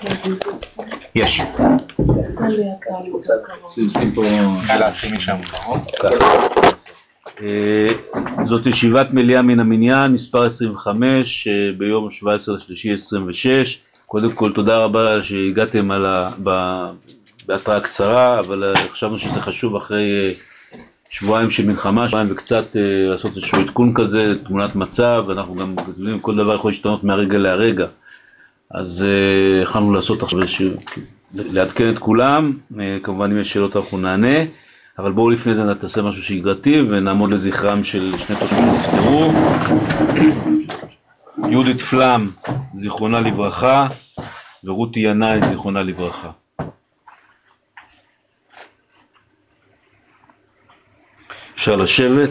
יש. שים פה... זאת ישיבת מליאה מן המניין, מספר 25, ביום 17/3/26. קודם כל תודה רבה שהגעתם בהתראה קצרה, אבל חשבנו שזה חשוב אחרי שבועיים של מלחמה, שבועיים וקצת לעשות איזשהו עדכון כזה, תמונת מצב, אנחנו גם יודעים כל דבר יכול להשתנות מהרגע להרגע. אז יכולנו לעשות עכשיו לעדכן את כולם, כמובן אם יש שאלות אנחנו נענה, אבל בואו לפני זה נעשה משהו שגרתי ונעמוד לזכרם של שני תושבים שנפטרו. יהודית פלם, זיכרונה לברכה, ורותי ינאי, זיכרונה לברכה. אפשר לשבת.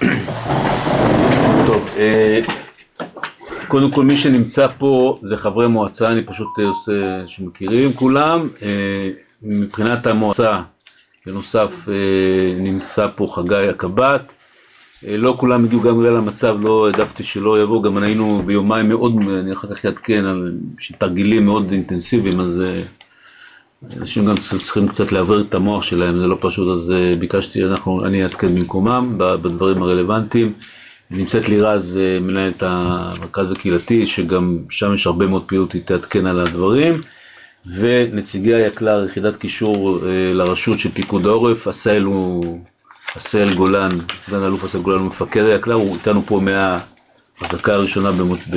טוב, קודם כל מי שנמצא פה זה חברי מועצה, אני פשוט עושה שמכירים כולם. מבחינת המועצה, בנוסף נמצא פה חגי הקב"ט. לא כולם הגיעו גם בגלל המצב, לא העדפתי שלא יבוא, גם היינו ביומיים מאוד, אני אחר כך יעדכן על תרגילים מאוד אינטנסיביים, אז אנשים גם צריכים קצת לעבר את המוח שלהם, זה לא פשוט, אז ביקשתי, אני אעדכן במקומם בדברים הרלוונטיים. נמצאת לירז, מנהלת המרכז הקהילתי, שגם שם יש הרבה מאוד פעילות, היא תעדכן על הדברים, ונציגי היקל"ר, יחידת קישור לרשות של פיקוד העורף, עשהאל גולן, סגן אלוף עשהאל גולן, מפקד היקל"ר, הוא איתנו פה מההחזקה הראשונה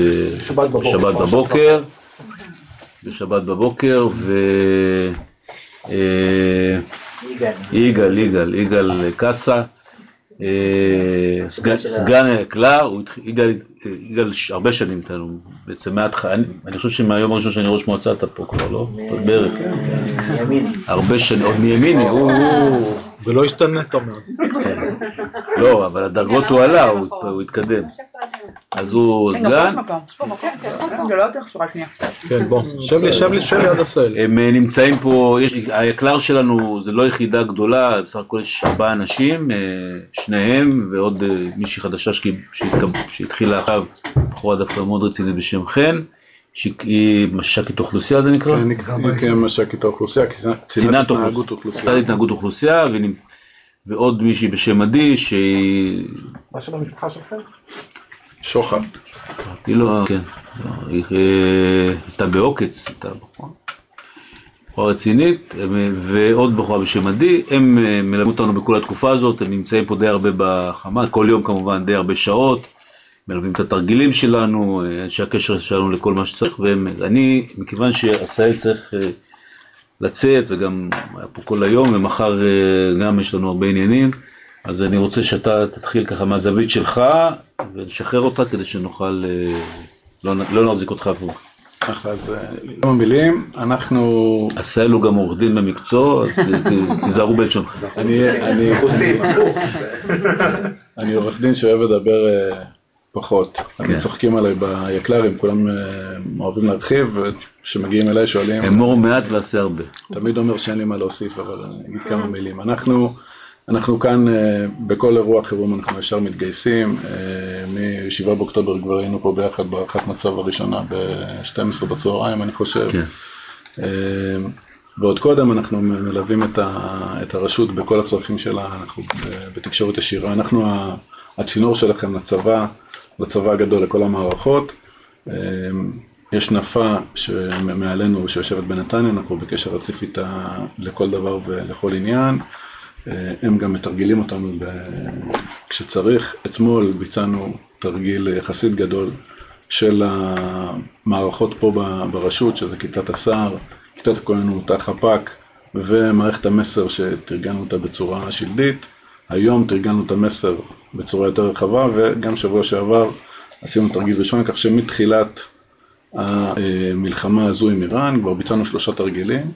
בשבת בבוקר, יגאל קסה, סגן היקל"ר, יגאל הרבה שנים איתנו, בעצם אני חושב שמהיום הראשון שאני ראש מועצה אתה פה כבר, לא? בערך. הרבה שנים, עוד מימיני, ולא השתנית מאז. לא, אבל הדרגות הוא עלה, הוא התקדם. אז הוא סגן. זה לא יותר חשורה שנייה. כן, בוא, שב לי עד הסל. הם נמצאים פה, היקל"ר שלנו זה לא יחידה גדולה, בסך הכל יש 4 אנשים, שניהם ועוד מישהי חדשה שהתחילה עכשיו, בחורה דווקא מאוד רצינית בשם חן, שהיא מש"קית אוכלוסייה זה נקרא? כן, נקרא מש"קית אוכלוסייה, קצינת התנהגות אוכלוסייה, ועוד מישהי בשם עדי שהיא... מה שם המשפחה שלכם? שוחט. היא לא, כן, היא הייתה בעוקץ, הייתה בחורה רצינית, ועוד בחורה בשם עדי, הם מלמדים אותנו בכל התקופה הזאת, הם נמצאים פה די הרבה בחמה, כל יום כמובן די הרבה שעות, מלווים את התרגילים שלנו, שהקשר שלנו לכל מה שצריך, ואני, מכיוון שעשהאל צריך לצאת, וגם היה פה כל היום, ומחר גם יש לנו הרבה עניינים, אז אני רוצה שאתה תתחיל ככה מהזווית שלך, ולשחרר אותה כדי שנוכל, לא נחזיק אותך פה. אז כמה מילים, אנחנו... עשהאל הוא גם עורך דין במקצוע, אז תיזהרו בלשונכם. אני עורך דין שאוהב לדבר פחות. הם צוחקים עליי ביקל"רים, כולם אוהבים להרחיב, וכשמגיעים אליי שואלים... אמור מעט ועשה הרבה. תמיד אומר שאין לי מה להוסיף, אבל אני אגיד כמה מילים. אנחנו כאן בכל אירוע חירום אנחנו ישר מתגייסים, מ-7 באוקטובר כבר היינו פה ביחד בהערכת מצב הראשונה ב-12 בצהריים אני חושב, ועוד קודם אנחנו מלווים את הרשות בכל הצרכים שלה, אנחנו בתקשורת ישירה, אנחנו הצינור שלכם לצבא הגדול, לכל המערכות, יש נפה שמעלינו שיושבת בנתניה, אנחנו בקשר רציף איתה לכל דבר ולכל עניין, הם גם מתרגלים אותנו כשצריך. אתמול ביצענו תרגיל יחסית גדול של המערכות פה ברשות, שזה כיתת הסער, כיתת הכוננות, החפ"ק ומערכת המסר שתרגלנו אותה בצורה שלדית. היום תרגלנו את המסר בצורה יותר רחבה, וגם שבוע שעבר עשינו תרגיל ראשון, כך שמתחילת המלחמה הזו עם איראן כבר ביצענו 3 תרגילים.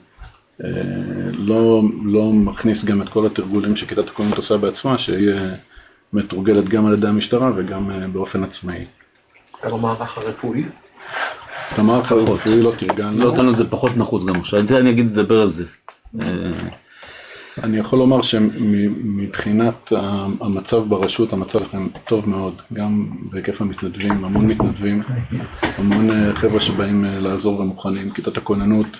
לא מכניס גם את כל התרגולים שכיתת הכוננות עושה בעצמה, שיהיה מתורגלת גם על ידי המשטרה וגם באופן עצמאי. המערך הרפואי? את המערך הרפואי לא תרגלנו. לא אותנו זה פחות נחוץ גם עכשיו, אני אגיד לדבר על זה. אני יכול לומר שמבחינת המצב ברשות, המצב לכם טוב מאוד, גם בהיקף המתנדבים, המון מתנדבים, המון חבר'ה שבאים לעזור ומוכנים, כיתת הכוננות,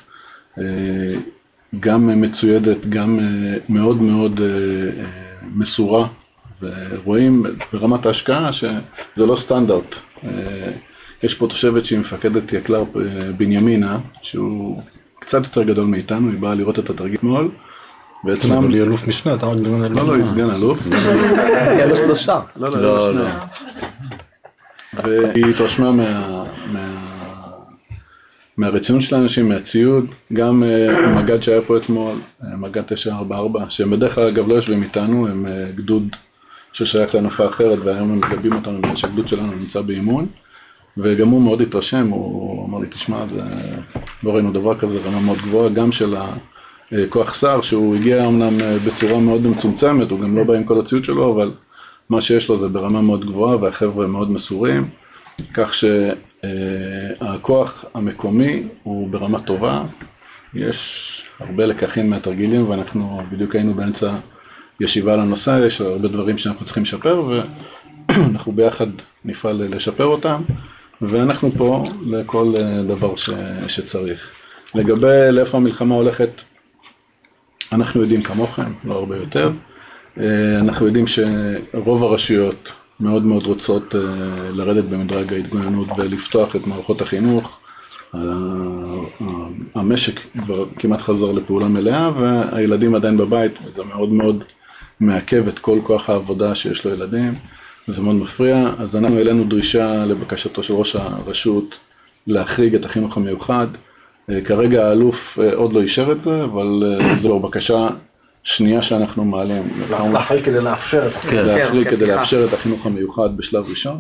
גם מצוידת, גם מאוד מאוד מסורה, ורואים ברמת ההשקעה שזה לא סטנדרט. יש פה תושבת שהיא מפקדת יקלר בנימינה, שהוא קצת יותר גדול מאיתנו, היא באה לראות את התרגיל מול, ואצלם... אבל היא אלוף משנה, אתה רק דמיון אלוף. לא, היא סגן אלוף. היא על השלושה. לא. והיא התרשמה מהרצינות של האנשים, מהציוד, גם מג"ד שהיה פה אתמול, מג"ד 944, שהם בדרך כלל אגב לא יושבים איתנו, הם גדוד ששייך לנפה אחרת, והיום הם מגבים אותנו, שהגדוד שלנו נמצא באימון, וגם הוא מאוד התרשם, הוא אמר לי, תשמע, לא ראינו דבר כזה, רמה מאוד גבוהה, גם של הכוח שר, שהוא הגיע אמנם בצורה מאוד מצומצמת, הוא גם לא בא עם כל הציוד שלו, אבל מה שיש לו זה ברמה מאוד גבוהה, והחבר'ה מאוד מסורים, כך שהכוח המקומי הוא ברמה טובה, יש הרבה לקחים מהתרגילים, ואנחנו בדיוק היינו באמצע ישיבה על הנושא, יש הרבה דברים שאנחנו צריכים לשפר, ואנחנו ביחד נפעל לשפר אותם, ואנחנו פה לכל דבר שצריך. לגבי לאיפה המלחמה הולכת, אנחנו יודעים כמוכם, לא הרבה יותר. אנחנו יודעים שרוב הרשויות מאוד מאוד רוצות לרדת במדרג ההתגוננות ולפתוח את מערכות החינוך. המשק כבר כמעט חזר לפעולה מלאה, והילדים עדיין בבית, וזה מאוד מאוד מעכב את כל כוח העבודה שיש לו ילדים. זה מאוד מפריע, אז אנחנו העלינו דרישה לבקשתו של ראש הרשות להחריג את החינוך המיוחד. כרגע האלוף עוד לא אישר את זה, אבל זו בקשה שנייה שאנחנו מעלים. להחריג כדי לאפשר את החינוך. להחריג כדי לאפשר את החינוך המיוחד בשלב ראשון.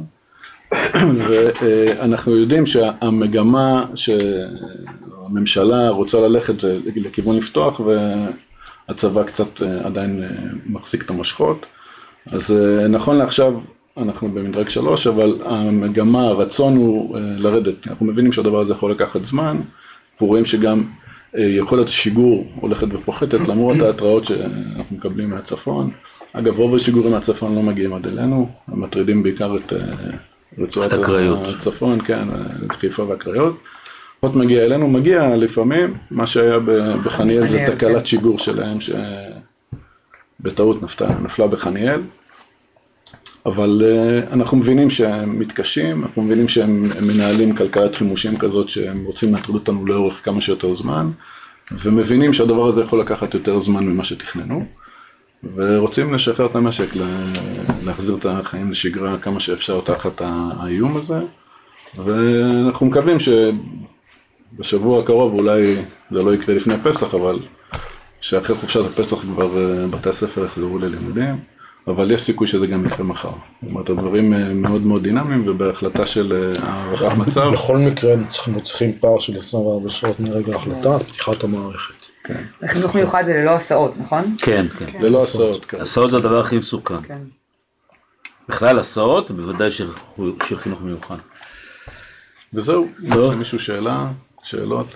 ואנחנו יודעים שהמגמה שהממשלה רוצה ללכת לכיוון לפתוח, והצבא קצת עדיין מחזיק את המשכות. אז נכון לעכשיו אנחנו במדרג 3, אבל המגמה, הרצון הוא לרדת. אנחנו מבינים שהדבר הזה יכול לקחת זמן, אנחנו רואים שגם יכולת השיגור הולכת ופוחתת, למרות ההתראות שאנחנו מקבלים מהצפון. אגב, רוב השיגורים מהצפון לא מגיעים עד אלינו, הם מטרידים בעיקר את רצועת הצפון, כן, את חיפה והקריות. עוד מגיע אלינו, מגיע לפעמים, מה שהיה בחניאל זה תקלת שיגור שלהם, שבטעות נפלה בחניאל. אבל אנחנו מבינים שהם מתקשים, אנחנו מבינים שהם מנהלים כלכלת חימושים כזאת שהם רוצים להטריד אותנו לאורך כמה שיותר זמן, ומבינים שהדבר הזה יכול לקחת יותר זמן ממה שתכננו, ורוצים לשחרר את המשק, להחזיר את החיים לשגרה כמה שאפשר תחת האיום הזה, ואנחנו מקווים שבשבוע הקרוב אולי זה לא יקרה לפני פסח, אבל שאחרי חופשת הפסח כבר בתי הספר יחזרו ללימודים, אבל יש סיכוי שזה גם יקרה מחר. זאת אומרת, הדברים מאוד מאוד דינמיים, ובהחלטה של הערכת מצב. בכל מקרה, אנחנו צריכים פער של 24 שעות מרגע ההחלטה, פתיחת המערכת. כן. לחינוך מיוחד זה ללא הסעות, נכון? כן. ללא הסעות. הסעות זה הדבר הכי מסוכן. כן. בכלל הסעות, בוודאי של חינוך מיוחד. וזהו, יש למישהו שאלות?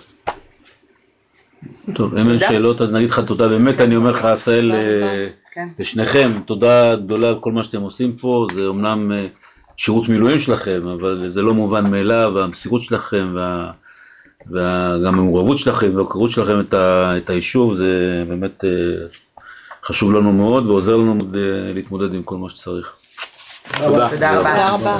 טוב, אם אין שאלות, אז נגיד לך תודה. באמת, אני אומר לך, עשאל, לשניכם, תודה גדולה על כל מה שאתם עושים פה. זה אומנם שירות מילואים שלכם, אבל זה לא מובן מאליו, והמסירות שלכם, וגם המעורבות שלכם, וההכרות שלכם את היישוב, זה באמת חשוב לנו מאוד, ועוזר לנו להתמודד עם כל מה שצריך. תודה. תודה רבה.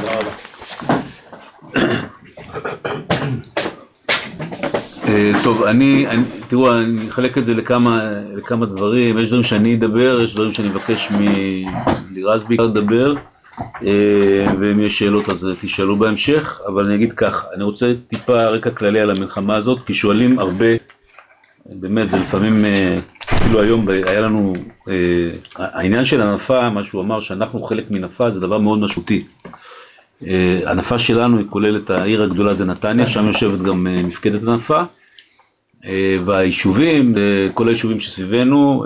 טוב, תראו, אני אחלק את זה לכמה דברים. יש דברים שאני אדבר, יש דברים שאני מבקש מלירז בעיקר לדבר, ואם יש שאלות אז תשאלו בהמשך, אבל אני אגיד כך, אני רוצה טיפה רקע כללי על המלחמה הזאת, כי שואלים הרבה, באמת זה לפעמים, אפילו היום היה לנו, העניין של הנפה, מה שהוא אמר שאנחנו חלק מנפה, זה דבר מאוד משמעותי. הנפה שלנו היא כוללת העיר הגדולה זה נתניה, שם יושבת גם מפקדת הנפה, והיישובים, כל היישובים שסביבנו,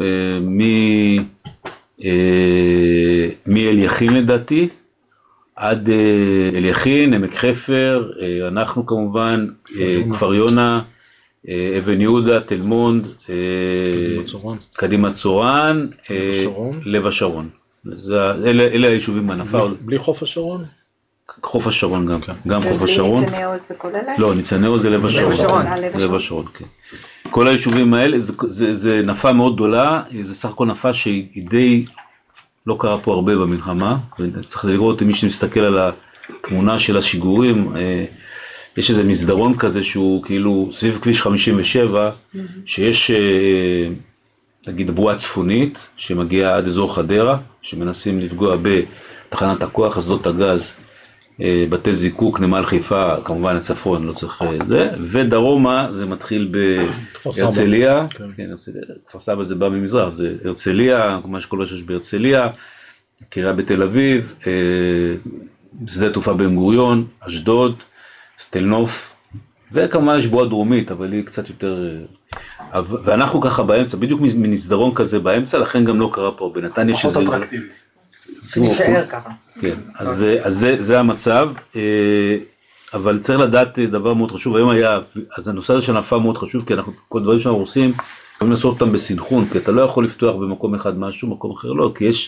מאליכין לדעתי, עד אליכין, עמק חפר, אנחנו כמובן, כפר יונה, אבן יהודה, תל מונד, קדימה צורן, לב השרון. אלה היישובים בנפה. בלי חוף השרון? חוף השרון גם, גם חוף השרון. ניצני עוז וכל אלה? לא, ניצני עוז זה לב השרון. לב השרון, כן. כל היישובים האלה, זה נפה מאוד גדולה, זה סך הכל נפה שהיא די לא קרה פה הרבה במלחמה, וצריך לראות מי שמסתכל על התמונה של השיגורים, יש איזה מסדרון כזה שהוא כאילו סביב כביש 57, שיש נגיד בועה צפונית שמגיעה עד אזור חדרה, שמנסים לפגוע בתחנת הכוח, אסדות הגז, בתי זיקוק, נמל חיפה, כמובן הצפון, לא צריך זה, ודרומה זה מתחיל בהרצליה, כן, כפר סבא זה בא ממזרח, זה הרצליה, מה שכל שיש בהרצליה, קריה בתל אביב, שדה תעופה בן גוריון, אשדוד, תל נוף, וכמובן יש בועה דרומית, אבל היא קצת יותר, ואנחנו ככה באמצע, בדיוק מנסדרון כזה באמצע, לכן גם לא קרה פה, בנתניה שזה... פחות אטרקטיבי. שנשאר ככה. כן, אז זה המצב, אבל צריך לדעת דבר מאוד חשוב, היום היה, אז הנושא הזה של נפה מאוד חשוב, כי כל דברים שאנחנו עושים, יכולים לעשות אותם בסנכרון, כי אתה לא יכול לפתוח במקום אחד משהו, במקום אחר לא, כי יש,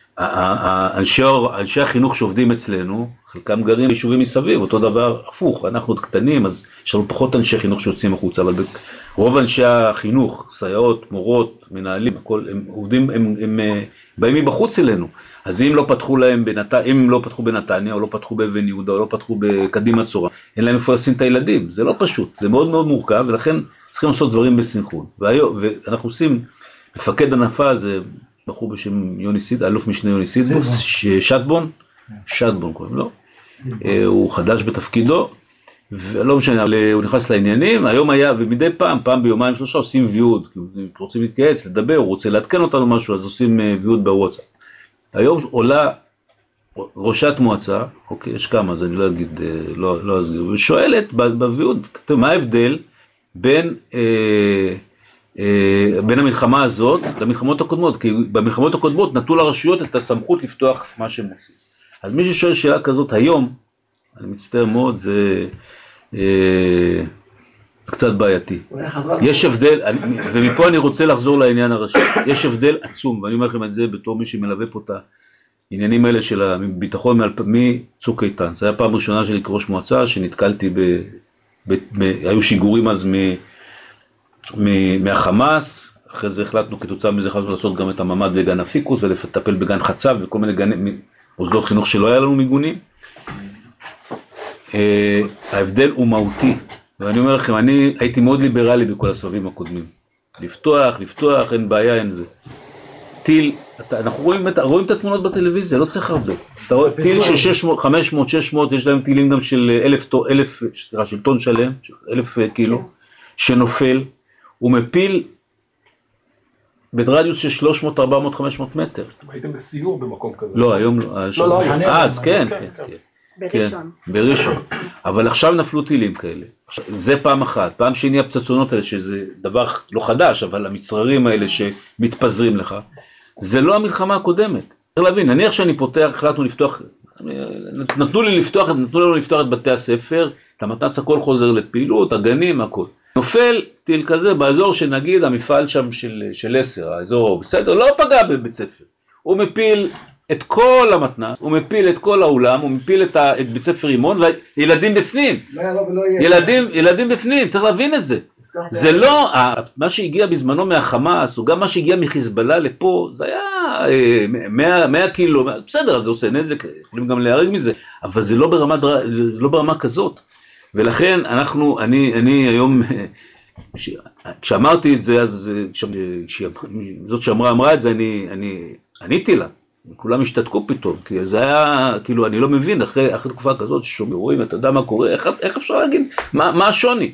אנשי החינוך שעובדים אצלנו, חלקם גרים ביישובים מסביב, אותו דבר הפוך, אנחנו עוד קטנים, אז יש לנו פחות אנשי חינוך שיוצאים החוצה, אבל רוב אנשי החינוך, סייעות, מורות, מנהלים, הכל, הם עובדים, הם באים מבחוץ אלינו, אז אם לא פתחו להם אם הם לא פתחו בנתניה, או לא פתחו באבן יהודה, או לא פתחו בקדימה צורן, אין להם איפה לשים את הילדים, זה לא פשוט, זה מאוד מאוד מורכב, ולכן צריכים לעשות דברים בסנכרון, ואנחנו עושים, מפקד הנפה זה בחור בשם יוני סיד, אלוף משנה יוני סידבוס, שטבון קוראים לו, הוא חדש בתפקידו, ולא משנה, אבל הוא נכנס לעניינים, היום היה, ומדי פעם ביומיים שלושה עושים ויעוד, רוצים להתייעץ, לדבר, הוא רוצה להתקן אותנו משהו, אז עושים ויעוד בוואטסאפ. היום עולה ראשת מועצה, אוקיי, יש כמה, אז אני לא אגיד, לא אסגיר, ושואלת בוויעוד, מה ההבדל בין המלחמה הזאת למלחמות הקודמות, כי במלחמות הקודמות נתנו לרשויות את הסמכות לפתוח מה שהם עושים. אז מי ששואל שאלה כזאת היום, אני מצטער מאוד, זה קצת בעייתי. יש הבדל, ומפה אני רוצה לחזור לעניין הראשי, יש הבדל עצום, ואני אומר לכם את זה בתור מי שמלווה פה את העניינים האלה של הביטחון מצוק איתן. זה היה פעם ראשונה שלי כראש מועצה, שנתקלתי היו שיגורים אז מהחמאס, אחרי זה החלטנו כתוצאה מזה, החלטנו לעשות גם את הממד בגן אפיקוס, ולטפל בגן חצב, וכל מיני מוסדות חינוך שלא היה לנו מיגונים. ההבדל הוא מהותי, ואני אומר לכם, אני הייתי מאוד ליברלי בכל הסבבים הקודמים. לפתוח, אין בעיה, אין זה. טיל, אנחנו רואים את התמונות בטלוויזיה, לא צריך הרבה. אתה רואה, טיל של 500, 600, יש להם טילים גם של 1,000, של טון שלם, 1,000 קילו, שנופל, הוא מפיל ברדיוס של 300, 400, 500 מטר. הייתם בסיור במקום כזה? לא, היום לא. אז, כן. בראשון. בראשון. אבל עכשיו נפלו טילים כאלה. זה פעם אחת. פעם שני הפצצונות האלה, שזה דבר לא חדש, אבל המצררים האלה שמתפזרים לך, זה לא המלחמה הקודמת. צריך להבין, נניח שאני פותח, החלטנו לפתוח, נתנו לנו לפתוח את בתי הספר, את המתנ"ס, הכל חוזר לפעילות, הגנים, הכל. נופל טיל כזה באזור שנגיד המפעל שם של 10, האזור בסדר, לא פגע בבית ספר. הוא מפיל את כל המתנ"ס, הוא מפיל את כל האולם, הוא מפיל את בית ספר רימון, וילדים בפנים. ילדים בפנים, צריך להבין את זה. זה לא, מה שהגיע בזמנו מהחמאס, או גם מה שהגיע מחיזבאללה לפה, זה היה 100 קילו, בסדר, זה עושה נזק, יכולים גם להרג מזה, אבל זה לא ברמה כזאת. ולכן אני היום, כשאמרתי את זה, אז זאת שאמרה את זה, אני עניתי לה, כולם השתתקו פתאום, כי זה היה, כאילו, אני לא מבין, אחרי תקופה כזאת, שומעים, אתה יודע מה קורה, איך אפשר להגיד, מה השוני?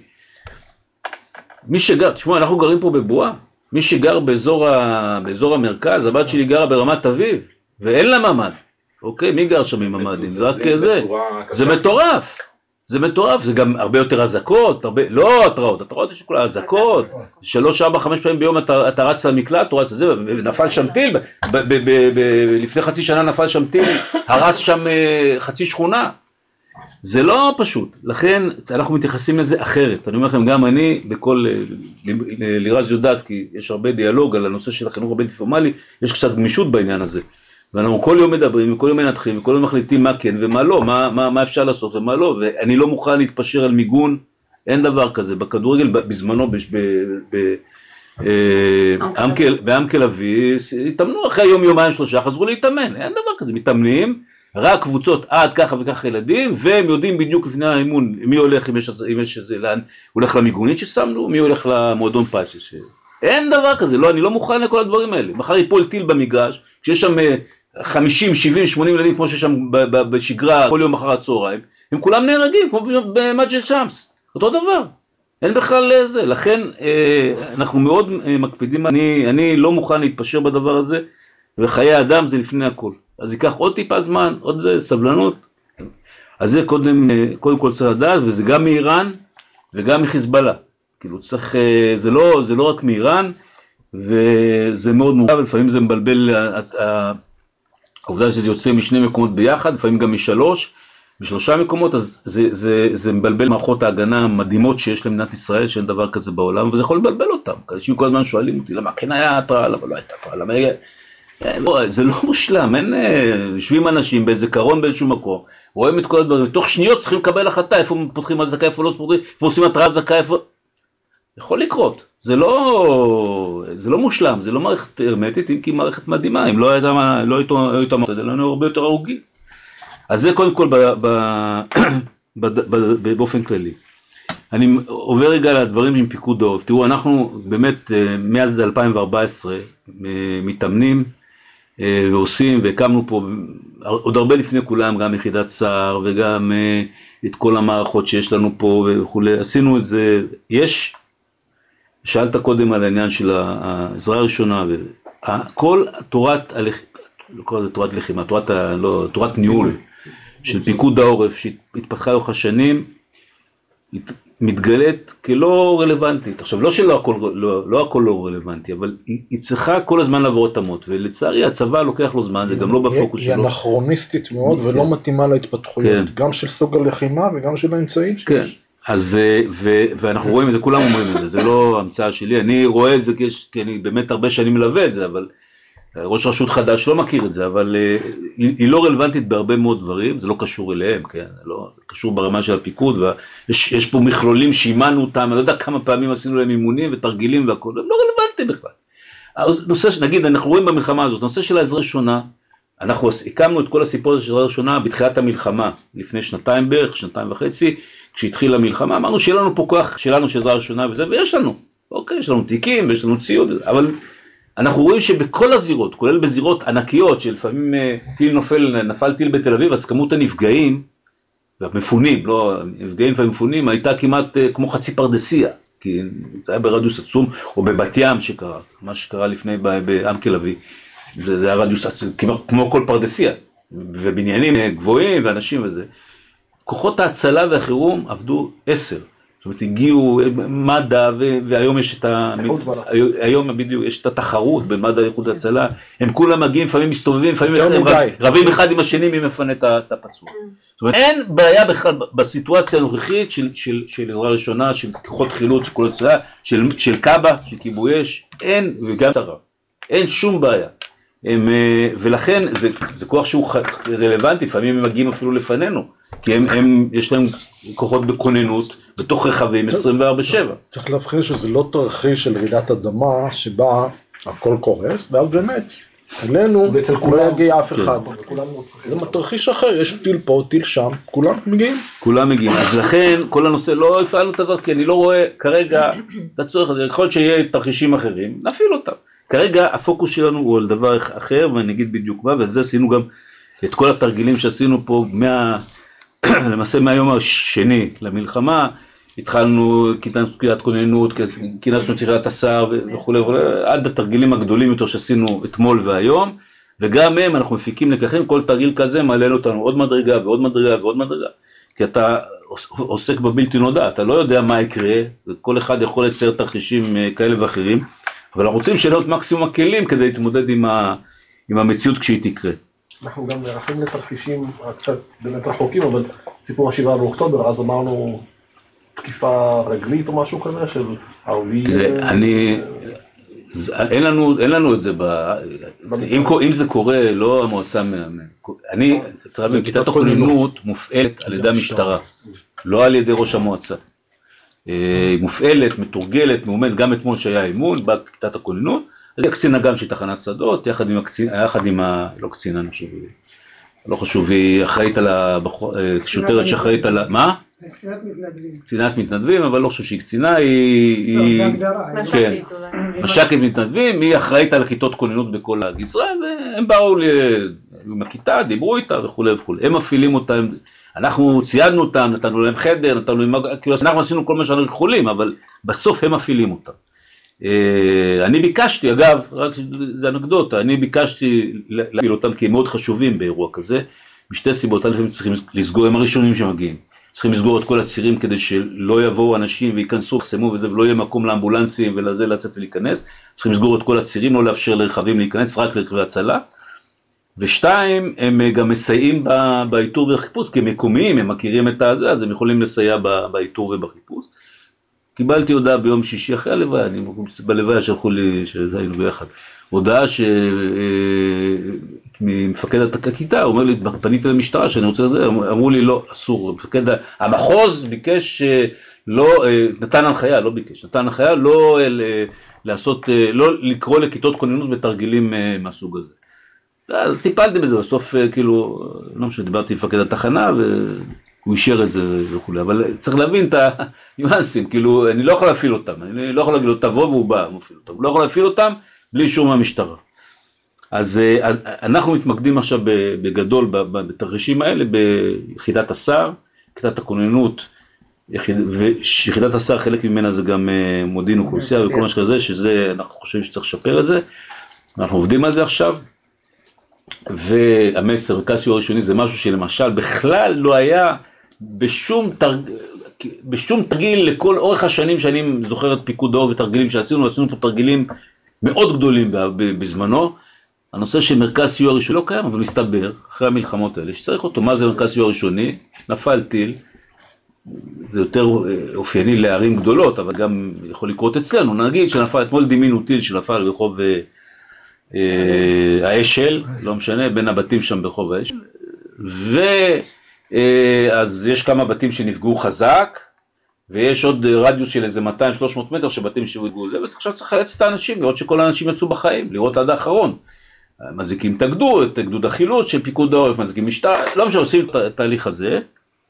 מי שגר, תשמעו, אנחנו גרים פה בבועה, מי שגר באזור המרכז, הבת שלי גרה ברמת אביב, ואין לה ממ"ד, אוקיי, מי גר שם עם ממ"דים? זה רק זה, זה מטורף. זה מטורף, זה גם הרבה יותר הזקות, לא התראות יש כולה הזקות, 3, 4, 5 פעמים ביום אתה רץ למקלט, הוא רץ לזה, ונפל שם טיל, לפני חצי שנה נפל שם טיל, הרס שם חצי שכונה, זה לא פשוט, לכן אנחנו מתייחסים לזה אחרת. אני אומר לכם, גם אני, לירז יודעת, כי יש הרבה דיאלוג על הנושא של החינוך הבלתי פורמלי, יש קצת גמישות בעניין הזה. ואנחנו כל יום מדברים, וכל יום מנתחים, וכל יום מחליטים מה כן ומה לא, מה אפשר לעשות ומה לא, ואני לא מוכן להתפשר על מיגון, אין דבר כזה. בכדורגל בזמנו, באמקל אבי, התאמנו אחרי יומיים 3, חזרו להתאמן, אין דבר כזה, מתאמנים, רק קבוצות עד ככה וככה ילדים, והם יודעים בדיוק לפני האימון, מי הולך, אם יש איזה, לאן, הולך למיגונית ששמנו, מי הולך למועדון פאצ'ה, אין דבר כזה, לא, אני לא מוכן לכל הדברים האלה, מחר ייפול טיל במגרש, כשיש שם 50, 70, 80 ילדים, כמו שיש שם בשגרה, כל יום אחר הצהריים, הם כולם נהרגים, כמו במג'ל שמס, אותו דבר, אין בכלל זה, לכן אנחנו מאוד מקפידים, אני לא מוכן להתפשר בדבר הזה, וחיי אדם זה לפני הכל, אז ייקח עוד טיפה זמן, עוד סבלנות, אז זה קודם כל צריך לדעת, וזה גם מאיראן, וגם מחיזבאללה, כאילו צריך, זה לא רק מאיראן, וזה מאוד מורכב, לפעמים זה מבלבל, העובדה שזה יוצא משני מקומות ביחד, לפעמים גם משלושה מקומות, אז זה מבלבל מערכות ההגנה המדהימות שיש למדינת ישראל, שאין דבר כזה בעולם, וזה יכול לבלבל אותם, אנשים כל הזמן שואלים אותי, למה כן היה התראה, אבל לא הייתה התראה, זה לא מושלם, יושבים אנשים באיזה קרון באיזשהו מקום, רואים את כל הדברים, תוך שניות צריכים לקבל החלטה, איפה פותחים הזקה, איפה לא פותחים, איפה עושים התראה זקה, איפה... יכול לקרות, זה לא מושלם, זה לא מערכת הרמטית, אם כי מערכת מדהימה, אם לא הייתה מערכת, זה לא הרבה יותר הרוגים. אז זה קודם כל באופן כללי. אני עובר רגע לדברים עם פיקוד העורף. תראו, אנחנו באמת מאז 2014 מתאמנים ועושים, והקמנו פה עוד הרבה לפני כולם, גם יחידת צער וגם את כל המערכות שיש לנו פה וכו'. עשינו את זה, שאלת קודם על העניין של העזרה הראשונה, כל תורת לחימה, תורת ניהול של פיקוד העורף שהתפתחה לאורך השנים, מתגלית כלא רלוונטית. עכשיו, לא שלא הכל לא רלוונטי, אבל היא צריכה כל הזמן לעבור התאמות, ולצערי הצבא לוקח לו זמן, זה גם לא בפוקוס שלו. היא אנכרוניסטית מאוד ולא מתאימה להתפתחויות, גם של סוג הלחימה וגם של האמצעים שיש. אז, ואנחנו רואים את זה, כולם אומרים את זה, זה לא המצאה שלי, אני רואה את זה כי אני באמת הרבה שנים מלווה את זה, אבל ראש רשות חדש לא מכיר את זה, אבל היא לא רלוונטית בהרבה מאוד דברים, זה לא קשור אליהם, כן, לא, זה קשור ברמה של הפיקוד, ויש פה מכלולים שאימנו אותם, אני לא יודע כמה פעמים עשינו להם אימונים ותרגילים והכל, הם לא רלוונטיים בכלל. נושא, נגיד, אנחנו רואים במלחמה הזאת, נושא של העזרה ראשונה, אנחנו הקמנו את כל הסיפור הזה של העזרה ראשונה בתחילת המלחמה, לפני 2 בערך, 2.5, כשהתחילה המלחמה, אמרנו שיהיה לנו פה כוח שלנו של עזרה ראשונה וזה, ויש לנו, אוקיי, יש לנו תיקים, יש לנו ציוד, אבל אנחנו רואים שבכל הזירות, כולל בזירות ענקיות, שלפעמים נפל טיל בתל אביב, אז כמות הנפגעים, והמפונים, לא, נפגעים ומפונים, הייתה כמעט כמו חצי פרדסיה, כי זה היה ברדיוס עצום, או בבת ים שקרה, מה שקרה לפני באמקל אבי, זה היה רדיוס כמו כל פרדסיה, ובניינים גבוהים ואנשים וזה. כוחות ההצלה והחירום עבדו 10, זאת אומרת הגיעו מד"א, והיום יש היום בדיוק יש את התחרות במד"א איחוד ההצלה, הם כולם מגיעים, לפעמים מסתובבים, לפעמים רבים אחד עם השני מי מפנה את הפצוע. זאת אומרת אין בעיה בכלל בסיטואציה הנוכחית של עזרה ראשונה, של כוחות חילוץ, של כל הצלה, של קב"א, של כיבוי אש, אין, וגם תרה, אין שום בעיה. ולכן זה כוח שהוא רלוונטי, לפעמים הם מגיעים אפילו לפנינו, כי יש להם כוחות בכוננות בתוך רכבים 24/7. צריך להבחין שזה לא תרחיש של רעידת אדמה שבה הכל קורס, ואז באמת, אלינו לא יגיע אף אחד. זה תרחיש אחר, יש טיל פה, טיל שם, כולם מגיעים. כולם מגיעים, אז לכן כל הנושא לא הפעלנו את הזאת, כי אני לא רואה כרגע את הצורך הזה, יכול להיות שיהיה תרחישים אחרים, נפעיל אותם. כרגע הפוקוס שלנו הוא על דבר אחר, ואני אגיד בדיוק מה, וזה עשינו גם את כל התרגילים שעשינו פה, למעשה מהיום השני למלחמה, התחלנו כיתת כוננות, כינסנו את יחידת השר וכו', עד התרגילים הגדולים יותר שעשינו אתמול והיום, וגם הם אנחנו מפיקים לקחים, כל תרגיל כזה מעלה אותנו עוד מדרגה ועוד מדרגה ועוד מדרגה, כי אתה עוסק בבלתי נודע, אתה לא יודע מה יקרה, כל אחד יכול לצייר תרחישים כאלה ואחרים, אבל אנחנו רוצים שיהיה לנו את מקסימום הכלים כדי להתמודד עם המציאות כשהיא תקרה. אנחנו גם נערכים לתרחישים קצת באמת רחוקים, אבל סיפור ה7 באוקטובר, אז אמרנו תקיפה רגלית או משהו כזה של ערבי. אין לנו את זה, אם זה קורה, לא המועצה, אני צריך להבין, כיתת הכוננות מופעלת על ידי המשטרה, לא על ידי ראש המועצה. היא מופעלת, מתורגלת, מאומנת, גם אתמול שהיה אימון, בכיתת הכוננות, אז היא הקצינה גם של תחנת שדות, יחד עם לא קצינה, לא חשוב, היא אחראית על שוטרת שאחראית על, מה? זה קצינת מתנדבים. קצינת מתנדבים, אבל לא חושב שהיא קצינה, היא מש"קית מתנדבים, היא אחראית על הכיתות כוננות בכל הגזרה, והם באו עם הכיתה, דיברו איתה וכו' וכו'. הם מפעילים אותם, אנחנו ציידנו אותם, נתנו להם חדר, כאילו אנחנו עשינו כל מה שאנחנו יכולים, אבל בסוף הם מפעילים אותם. אני ביקשתי, אגב, רק זה אנקדוטה, אני ביקשתי להפעיל אותם כי הם מאוד חשובים באירוע כזה, משתי סיבות, לפעמים צריכים לסגור, הם הראשונים שמגיעים. צריכים לסגור את כל הצירים כדי שלא יבואו אנשים וייכנסו, יחסמו וזה, ולא יהיה מקום לאמבולנסים ולזה לצאת ולהיכנס. צריכים לסגור את כל הצירים, לא לאפשר לרכבים להיכנס, רק לרכבי הצלה. ושתיים, הם גם מסייעים באיתור ובחיפוש, כי הם מקומיים, הם מכירים את הזה, אז הם יכולים לסייע באיתור ובחיפוש. קיבלתי הודעה ביום שישי אחרי הלוויה, בלוויה שלחו לי, שזה היינו ביחד, הודעה ממפקד הכיתה, הוא אומר לי, פניתי למשטרה שאני רוצה לזה, אמרו לי לא, אסור, המחוז ביקש, נתן הנחיה, לא ביקש, נתן הנחיה לא לעשות, לא לקרוא לכיתות כוננות בתרגילים מהסוג הזה. אז טיפלתי בזה, בסוף כאילו, לא משנה, דיברתי עם מפקד התחנה, הוא אישר את זה וכו', אבל צריך להבין את הניואנסים, כאילו, אני לא יכול להפעיל אותם, אני לא יכול להגיד לו, תבוא והוא בא, מפעיל אותם, הוא לא יכול להפעיל אותם בלי אישור מהמשטרה. אז אנחנו מתמקדים עכשיו בגדול, בתרחישים האלה, ביחידת השר, יחידת הכוננות, ויחידת השר, חלק ממנה זה גם מודיעין אוכלוסייה וכל מה שכזה, שזה, אנחנו חושבים שצריך לשפר את זה, אנחנו עובדים על זה עכשיו, והמסר, מרכז סיוע ראשוני, זה משהו שלמשל בכלל לא היה בשום תרגיל לכל אורך השנים שאני זוכר את פיקוד העורף ותרגילים שעשינו פה תרגילים מאוד גדולים בזמנו. הנושא של מרכז סיוע ראשוני לא קיים, אבל מסתבר, אחרי המלחמות האלה, שצריך אותו. מה זה מרכז סיוע ראשוני? נפל טיל, זה יותר אופייני לערים גדולות, אבל גם יכול לקרות אצלנו. נגיד שנפל, אתמול דימינו טיל שנפל ברחוב האשל, לא משנה, בין הבתים שם ברחוב האשל, ואז יש כמה בתים שנפגעו חזק, ויש עוד רדיוס של איזה 200-300 מטר שבתים שנפגעו, ועכשיו צריך לחלץ את האנשים, לראות שכל האנשים יצאו בחיים, לראות עד האחרון. מזיקים את גדוד החילוץ של פיקוד העורף, מזיקים משטרה, לא משנה, עושים את התהליך הזה,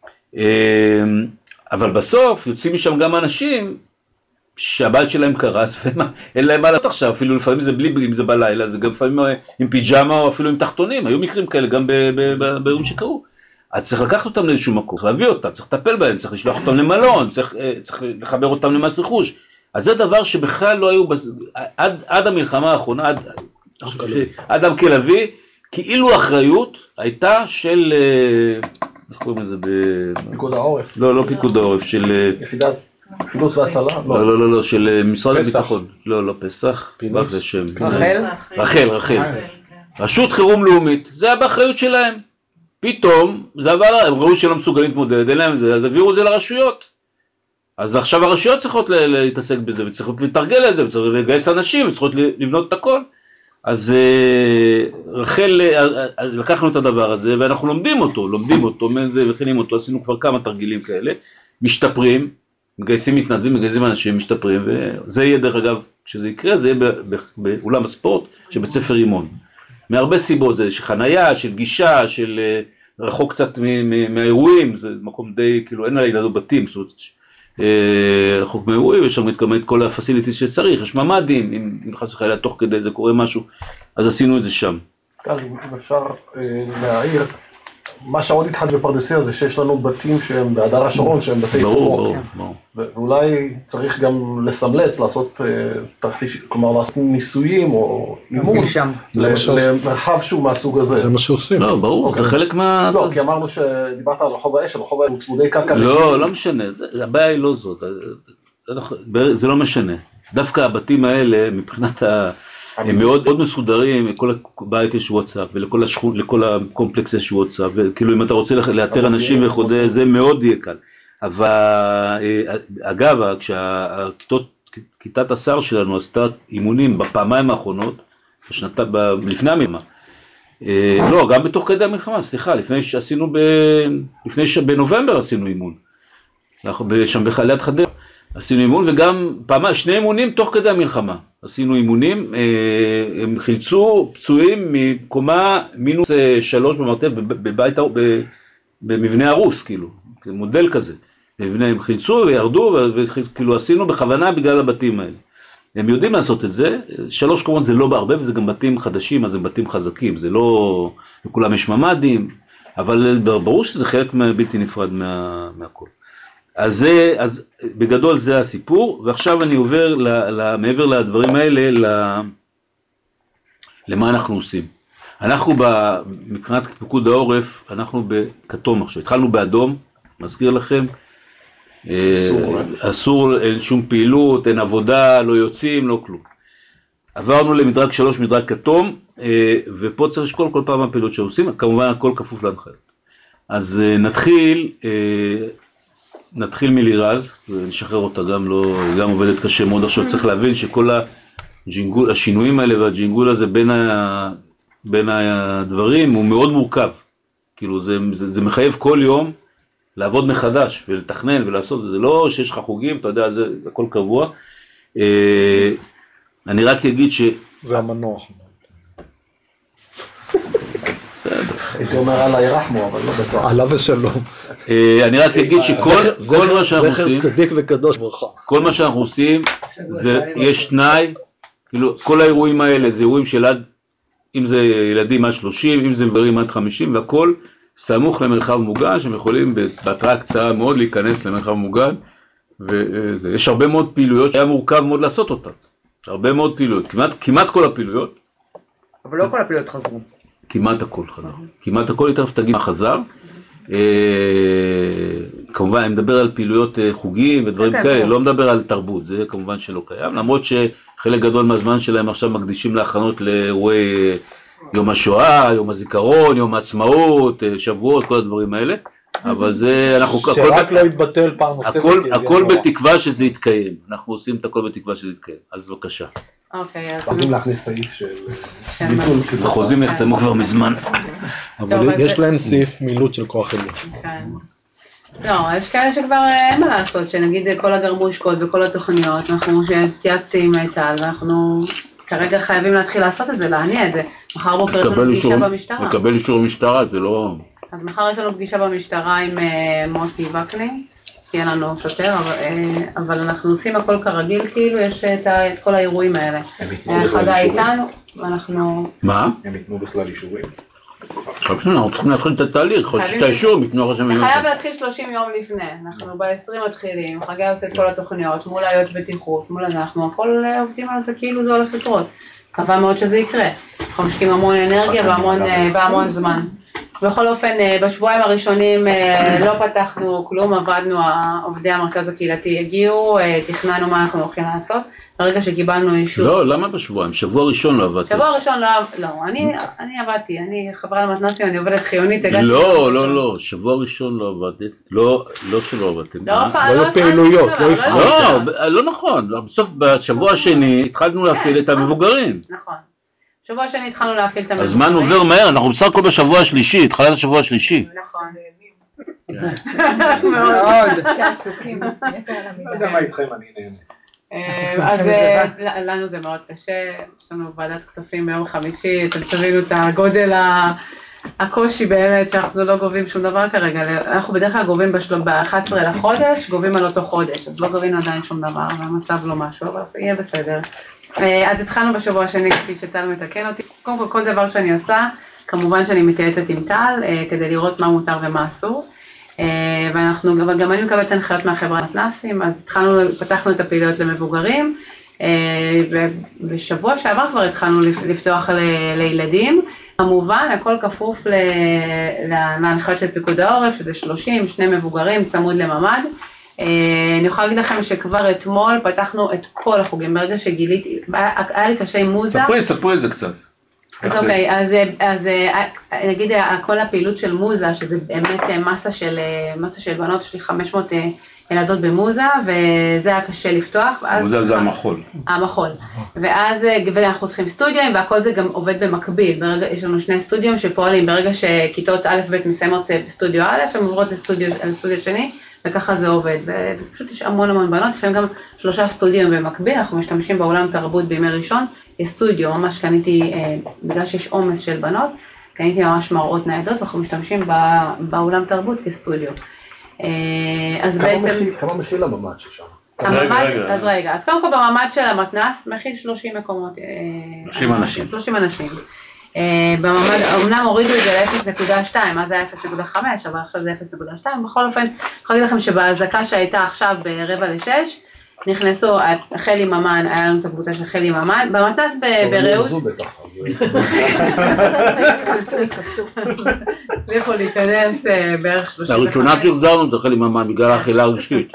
אבל בסוף יוצאים משם גם אנשים, שהבית שלהם קרס, ואין להם מה לעשות עכשיו, אפילו לפעמים זה בלי, אם זה בלילה, זה גם לפעמים עם פיג'מה או אפילו עם תחתונים, היו מקרים כאלה גם ביום שקרו. אז צריך לקחת אותם לאיזשהו מקום, להביא אותם, צריך לטפל בהם, צריך לשלוח אותם למלון, צריך לחבר אותם למס רכוש. אז זה דבר שבכלל לא היו, עד המלחמה האחרונה, עד עמקי לוי, כאילו האחריות הייתה של, איך קוראים לזה? פיקוד העורף. לא פיקוד העורף, של יחידת חילוץ והצלה? לא, של משרד הביטחון. לא, פסח. רחל. רשות חירום לאומית, זה היה באחריות שלהם. פתאום, זה עבר, הם ראו שלא מסוגלים להתמודד, אין להם זה, אז העבירו את זה לרשויות. אז עכשיו הרשויות צריכות להתעסק בזה, וצריכות להתרגל את זה, וצריכות לגייס אנשים, וצריכות לבנות את הכל. אז רחל, אז לקחנו את הדבר הזה, ואנחנו לומדים אותו, מכינים אותו, עשינו כבר כמה תרגילים כאלה, משתפרים, מגייסים מתנדבים, מגייסים אנשים, משתפרים, וזה יהיה דרך אגב, כשזה יקרה, זה יהיה באולם הספורט של בית ספר רימון. מהרבה סיבות, זה חנייה, של גישה, של רחוק קצת מהאירועים, זה מקום די, כאילו אין עליי לידו בתים, זאת אומרת, רחוק מהאירועים, יש שם מתקמת כל הפסיליטיז שצריך, יש ממ"דים, אם חס וחלילה תוך כדי זה קורה משהו, אז עשינו את זה שם. אם אפשר להעיר, מה שעוד התחד בפרדסיה זה שיש לנו בתים שהם בהדר השרון, שהם בתי ברור. ואולי צריך גם לסמלץ, לעשות תרחיש, כלומר לעשות ניסויים או אימון למרחב שהוא מהסוג הזה. זה מה שעושים. לא, ברור, זה חלק מה... לא, כי אמרנו שדיברת על רחוב האש, רחוב האש הוא צמודי קרקע. לא משנה, הבעיה היא לא זאת, זה לא משנה. דווקא הבתים האלה, מבחינת הם מאוד מסודרים, לכל הבית יש וואטסאפ, ולכל הקומפלקס יש וואטסאפ, וכאילו אם אתה רוצה לאתר אנשים וכו', זה מאוד יהיה קל. אבל אגב, כשכיתת השר שלנו עשתה אימונים בפעמיים האחרונות, לפני המלחמה, לא, גם בתוך כדי המלחמה, סליחה, בנובמבר עשינו אימון, שם ליד חדרה, עשינו אימון, וגם שני אימונים תוך כדי המלחמה, עשינו אימונים, הם חילצו פצועים מקומה מינוס 3 במרתף, במבנה הרוס, כאילו, מודל כזה, הם חילצו וירדו, וכאילו עשינו בכוונה בגלל הבתים האלה. הם יודעים לעשות את זה, 3 כמובן זה לא בהרבה, וזה גם בתים חדשים, אז הם בתים חזקים, זה לא, לכולם יש ממדים, אבל ברור שזה חלק בלתי נפרד מהכל. אז בגדול זה הסיפור, ועכשיו אני עובר מעבר לדברים האלה, למה אנחנו עושים. אנחנו מבחינת פיקוד העורף, אנחנו בכתום עכשיו, התחלנו באדום, מזכיר לכם, אסור, אין שום פעילות, אין עבודה, לא יוצאים, לא כלום. עברנו למדרג 3, מדרג כתום, ופה צריך לשקול כל פעם הפעילות שעושים, כמובן הכל כפוף להנחיות. אז נתחיל מלירז, ונשחרר אותה גם עובדת קשה מאוד, עכשיו צריך להבין שכל השינויים האלה והג'ינגול הזה בין הדברים הוא מאוד מורכב, כאילו זה מחייב כל יום לעבוד מחדש ולתכנן ולעשות, זה לא שיש לך חוגים, אתה יודע, זה הכל קבוע. אני רק אגיד זה המנוח. הייתי אומר עליי רחמו, אבל לא בטוח. עליו ושלום. אני רק אגיד שכל מה שאנחנו עושים, זכר צדיק וקדוש ברכה. כל מה שאנחנו עושים, יש תנאי, כאילו כל האירועים האלה זה אירועים של עד, אם זה ילדים עד 30, אם זה מבוגרים עד 50, והכל סמוך למרחב מוגן, שהם יכולים בהתראה קצרה מאוד להיכנס למרחב מוגן, ויש הרבה מאוד פעילויות שהיה מורכב מאוד לעשות אותן. הרבה מאוד פעילויות, כמעט כל הפעילויות. אבל לא כל הפעילויות חזרו. כמעט הכל חזר. כמעט הכל, יותר תגיד מה חזר. כמובן, אני מדבר על פעילויות חוגים ודברים כאלה, לא מדבר על תרבות, זה כמובן שלא קיים, למרות שחלק גדול מהזמן שלהם עכשיו מקדישים להכנות לאירועי יום השואה, יום הזיכרון, יום העצמאות, שבועות, כל הדברים האלה. אבל זה, אנחנו... שרק לא יתבטל פעם נוספת. הכל בתקווה שזה יתקיים. אנחנו עושים את הכל בתקווה שזה יתקיים. אז בבקשה. אוקיי, אז... רוצים להכניס סעיף של ביטול. החוזים נחתמו כבר מזמן. אבל יש להם סעיף מילוט של כוח עליון. כן. לא, יש כאלה שכבר אין מה לעשות, שנגיד כל הגרמושקות וכל התוכניות, אנחנו שהתייעצתי עם איטל, ואנחנו כרגע חייבים להתחיל לעשות את זה, להניע את זה. מחר בוקר יש לנו פגישה במשטרה. לקבל אישור משטרה, זה לא... אז מחר יש לנו פגישה במשטרה עם מוטי וקני, כי אין לנו שוטר, אבל אנחנו עושים הכל כרגיל, כאילו יש את כל האירועים האלה. חגה איתנו, ואנחנו... מה? הם ייתנו בכלל אישורים? אנחנו צריכים להתחיל את התהליך, יכול להיות שאת האישור מתנו ראש המדינה. חייב להתחיל 30 יום לפני, אנחנו ב-20 מתחילים, חגה עושה את כל התוכניות, מול היועץ בטיחות, מול אנחנו, הכל עובדים על זה כאילו זה הולך לקרות. מקווה מאוד שזה יקרה, אנחנו משקיעים המון אנרגיה והמון זמן. בכל אופן, בשבועיים הראשונים לא פתחנו כלום, עבדנו, עובדי המרכז הקהילתי הגיעו, תכננו מה אנחנו הולכים לעשות, ברגע שקיבלנו אישור. לא, למה בשבועיים? שבוע ראשון לא עבדתי. שבוע ראשון לא, אני עבדתי, אני חברה למתנ"סים, אני עובדת חיונית. לא, שבוע ראשון לא עבדתי, לא שלא עבדתי. לא היו פעילויות, לא הפעלתי. לא נכון, בסוף בשבוע השני התחלנו להפעיל את המבוגרים. נכון. שבוע שני התחלנו להפעיל את המבוגרים. הזמן עובר מהר, אנחנו בסך הכל בשבוע השלישי, התחלנו השבוע השלישי. נכון. מאוד. שעסוקים. לא יודע מה איתכם, אני נהנה. אז לנו זה מאוד קשה, יש לנו ועדת כספים ביום חמישי, אתם תבינו את הגודל הקושי באמת שאנחנו לא גובים שום דבר כרגע, אנחנו בדרך כלל גובים ב-11 לחודש, גובים על אותו חודש, אז לא גובים עדיין שום דבר, והמצב לא משהו, אבל יהיה בסדר. אז התחלנו בשבוע השני, כפי שטל מתקן אותי, קודם כל דבר שאני עושה, כמובן שאני מתייעצת עם טל, כדי לראות מה מותר ומה אסור, וגם אני מקבלת הנחיות מהחברה מתנ"סים, אז פתחנו את הפעילויות למבוגרים, ובשבוע שעבר כבר התחלנו לפתוח לילדים, כמובן הכל כפוף להנחיות של פיקוד העורף, שזה 30, שני מבוגרים צמוד לממ"ד, אני יכולה להגיד לכם שכבר אתמול פתחנו את כל החוגים, ברגע שגיליתי, היה לי קשה עם מוזה. ספרי את זה קצת. אז אוקיי, אז נגיד כל הפעילות של מוזה, שזה באמת מסה של בנות, יש לי 500 ילדות במוזה, וזה היה קשה לפתוח. מוזה זה המחול. המחול. ואז אנחנו צריכים סטודיו, והכל זה גם עובד במקביל. יש לנו 2 סטודיו שפועלים, ברגע שכיתות א' ב' מסיימות בסטודיו א', הן עוברות לסטודיו שני, וככה זה עובד. ופשוט יש המון בנות, לפעמים גם 3 סטודיו במקביל, אנחנו משתמשים באולם תרבות בימי ראשון, יש סטודיו, ממש קניתי, בגלל שיש עומס של בנות, קניתי ממש מראות ניידות, ואנחנו משתמשים באולם תרבות כסטודיו. אז בעצם... כמה מכיל הממד ששם? אז רגע, אז קודם כל בממד של המתנ"ס מכיל 30 מקומות. 30 אנשים. 30 אנשים. בממד, אמנם הורידו את זה ל-0.2, אז זה היה 0.5, אבל עכשיו זה 0.2. בכל אופן, אני יכולה להגיד לכם שבהזקה שהייתה עכשיו ב5:45, נכנסו, חלי ממן, היה לנו את הקבוצה של חלי ממן, במתנ"ס ברעות. הצליחו להיכנס בערך 35. הראשונה שהחזרנו זה חלי ממן בגלל האכילה הרגשית.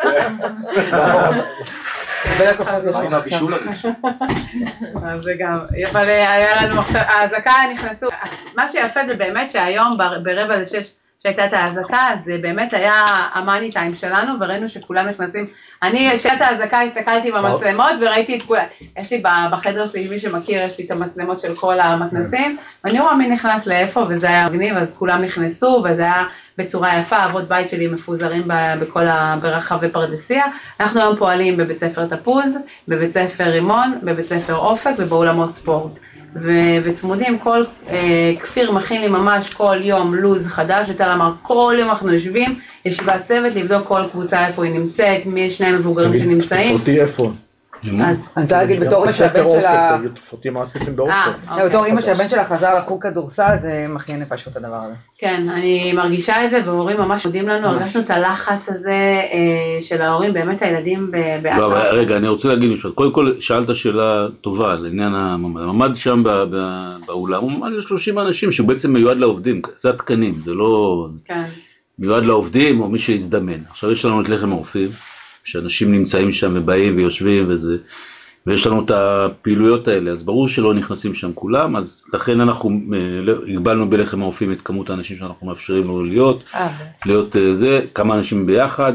אז זה גם, אבל היה לנו עכשיו, ההזקה נכנסו, מה שיפה זה באמת שהיום ב5:45 שהייתה את ההזקה, זה באמת היה המאני טיים שלנו, וראינו שכולם נכנסים. אני, כשהייתה ההזקה, הסתכלתי במצלמות וראיתי את כולם. יש לי בחדר שלי, מי שמכיר, יש לי את המצלמות של כל המתנסים, ואני רואה מי נכנס לאיפה, וזה היה מגניב, אז כולם נכנסו, וזה היה בצורה יפה, אבות בית שלי מפוזרים ברחבי פרדסיה. אנחנו היום פועלים בבית ספר תפוז, בבית ספר רימון, בבית ספר אופק ובאולמות ספורט. וצמודים, כל כפיר מכין לי ממש כל יום לוז חדש, יותר אמר, כל יום אנחנו יושבים, ישיבת צוות, לבדוק כל קבוצה איפה היא נמצאת, מי 2 מבוגרים שנמצאים. תפותי איפה? אני רוצה להגיד בתור אמא שהבן שלה... תפותי מה עשיתם באופק? בתור אמא שהבן שלה חזר לחוג כדורסל, זה מכין נפשות הדבר הזה. כן, אני מרגישה את זה, וההורים ממש מודים לנו, הרגשנו את הלחץ הזה של ההורים, באמת הילדים באחר. לא, רגע, אני רוצה להגיד משפט, קודם כל שאלת שאלה טובה לעניין הממד, הממד שם באולם, הוא ממד ל-30 אנשים שבעצם מיועד לעובדים, זה התקנים, זה לא מיועד לעובדים או מי שיזדמן. עכשיו יש לנו את לחם העורפים, שאנשים נמצאים שם ובאים ויושבים וזה, ויש לנו את הפעילויות האלה, אז ברור שלא נכנסים שם כולם, אז לכן אנחנו הגבלנו בלחם העורפים את כמות האנשים שאנחנו מאפשרים לו להיות זה, כמה אנשים ביחד,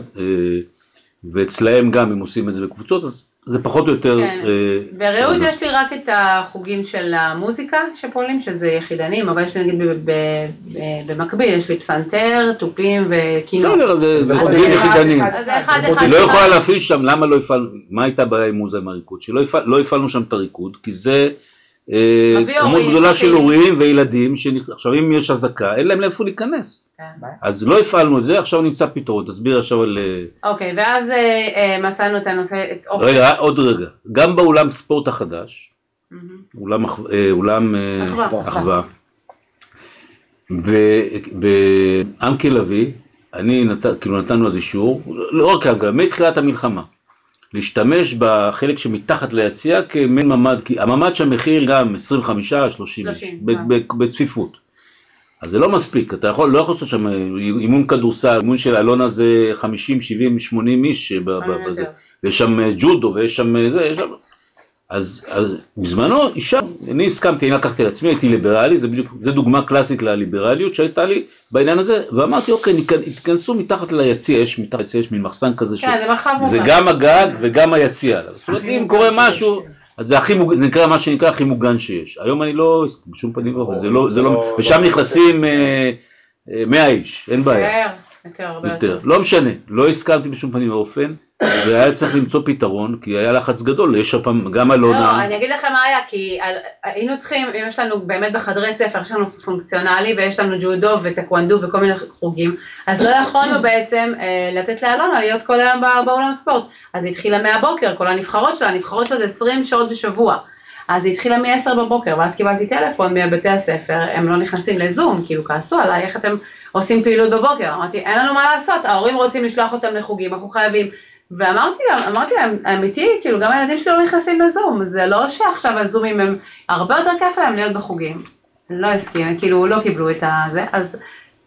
ואצלהם גם הם עושים את זה בקבוצות, אז זה פחות או יותר... כן, ברעות יש לי רק את החוגים של המוזיקה שפועלים, שזה יחידנים, אבל יש לי נגיד במקביל, יש לי פסנתר, טופים וכינות. בסדר, זה חוגים יחידנים. לא יכולה להפעיל שם, למה לא הפעלנו, מה הייתה בעיה עם מוזה עם הריקוד? שלא הפעלנו שם את הריקוד, כי זה כמות גדולה של הורים וילדים, עכשיו אם יש הזקה, אין להם לאיפה להיכנס. אז לא הפעלנו את זה, עכשיו נמצא פתרון, תסביר עכשיו על... אוקיי, ואז מצאנו את הנושא... רגע, עוד רגע, גם באולם ספורט החדש, אולם אחווה, באנקי לוי, נתנו אז אישור, לא רק אגב, מתחילת המלחמה, להשתמש בחלק שמתחת ליציאה כמין ממד, כי הממד שהמחיר גם 25-30 בצפיפות. אז זה לא מספיק, אתה לא יכול לעשות שם אימון כדורסל, אימון של אלונה זה 50, 70, 80 איש בזה, ויש שם ג'ודו ויש שם זה, יש שם... אז בזמנו אישה, אני הסכמתי, אני לקחתי לעצמי, הייתי ליברלי, זה דוגמה קלאסית לליברליות שהייתה לי בעניין הזה, ואמרתי אוקיי, תיכנסו מתחת ליציע, יש מתחת ליציע, יש מין מחסן כזה, זה גם הגג וגם היציע, זאת אומרת אם קורה משהו, אז זה נקרא מה שנקרא הכי מוגן שיש, היום אני לא, בשום פנים לא, זה לא, ושם נכנסים 100 איש, אין בעיה, יותר, לא משנה, לא הסכמתי בשום פנים באופן, והיה צריך למצוא פתרון, כי היה לחץ גדול, יש פעם גם אלונה. לא, אני אגיד לכם מה היה, כי היינו צריכים, אם יש לנו באמת בחדרי ספר, יש לנו פונקציונלי, ויש לנו ג'ודו וטקוונדו וכל מיני חוגים, אז לא יכולנו בעצם לתת לאלונה להיות כל היום באולם ספורט. אז היא התחילה מהבוקר, כל הנבחרות שלה זה 20 שעות בשבוע. אז היא התחילה מ-10 בבוקר, ואז קיבלתי טלפון מבתי הספר, הם לא נכנסים לזום, כאילו כעסו עליי, איך אתם עושים פעילות בבוקר? אמרתי, אין לנו מה לעשות, ההורים רוצים לשלוח אותם לחוגים, אנחנו חייבים. ואמרתי להם, אמיתי, כאילו גם הילדים שלי לא נכנסים לזום, זה לא שעכשיו הזומים הם הרבה יותר כיף להם להיות בחוגים. לא הסכים, כאילו לא קיבלו את זה, אז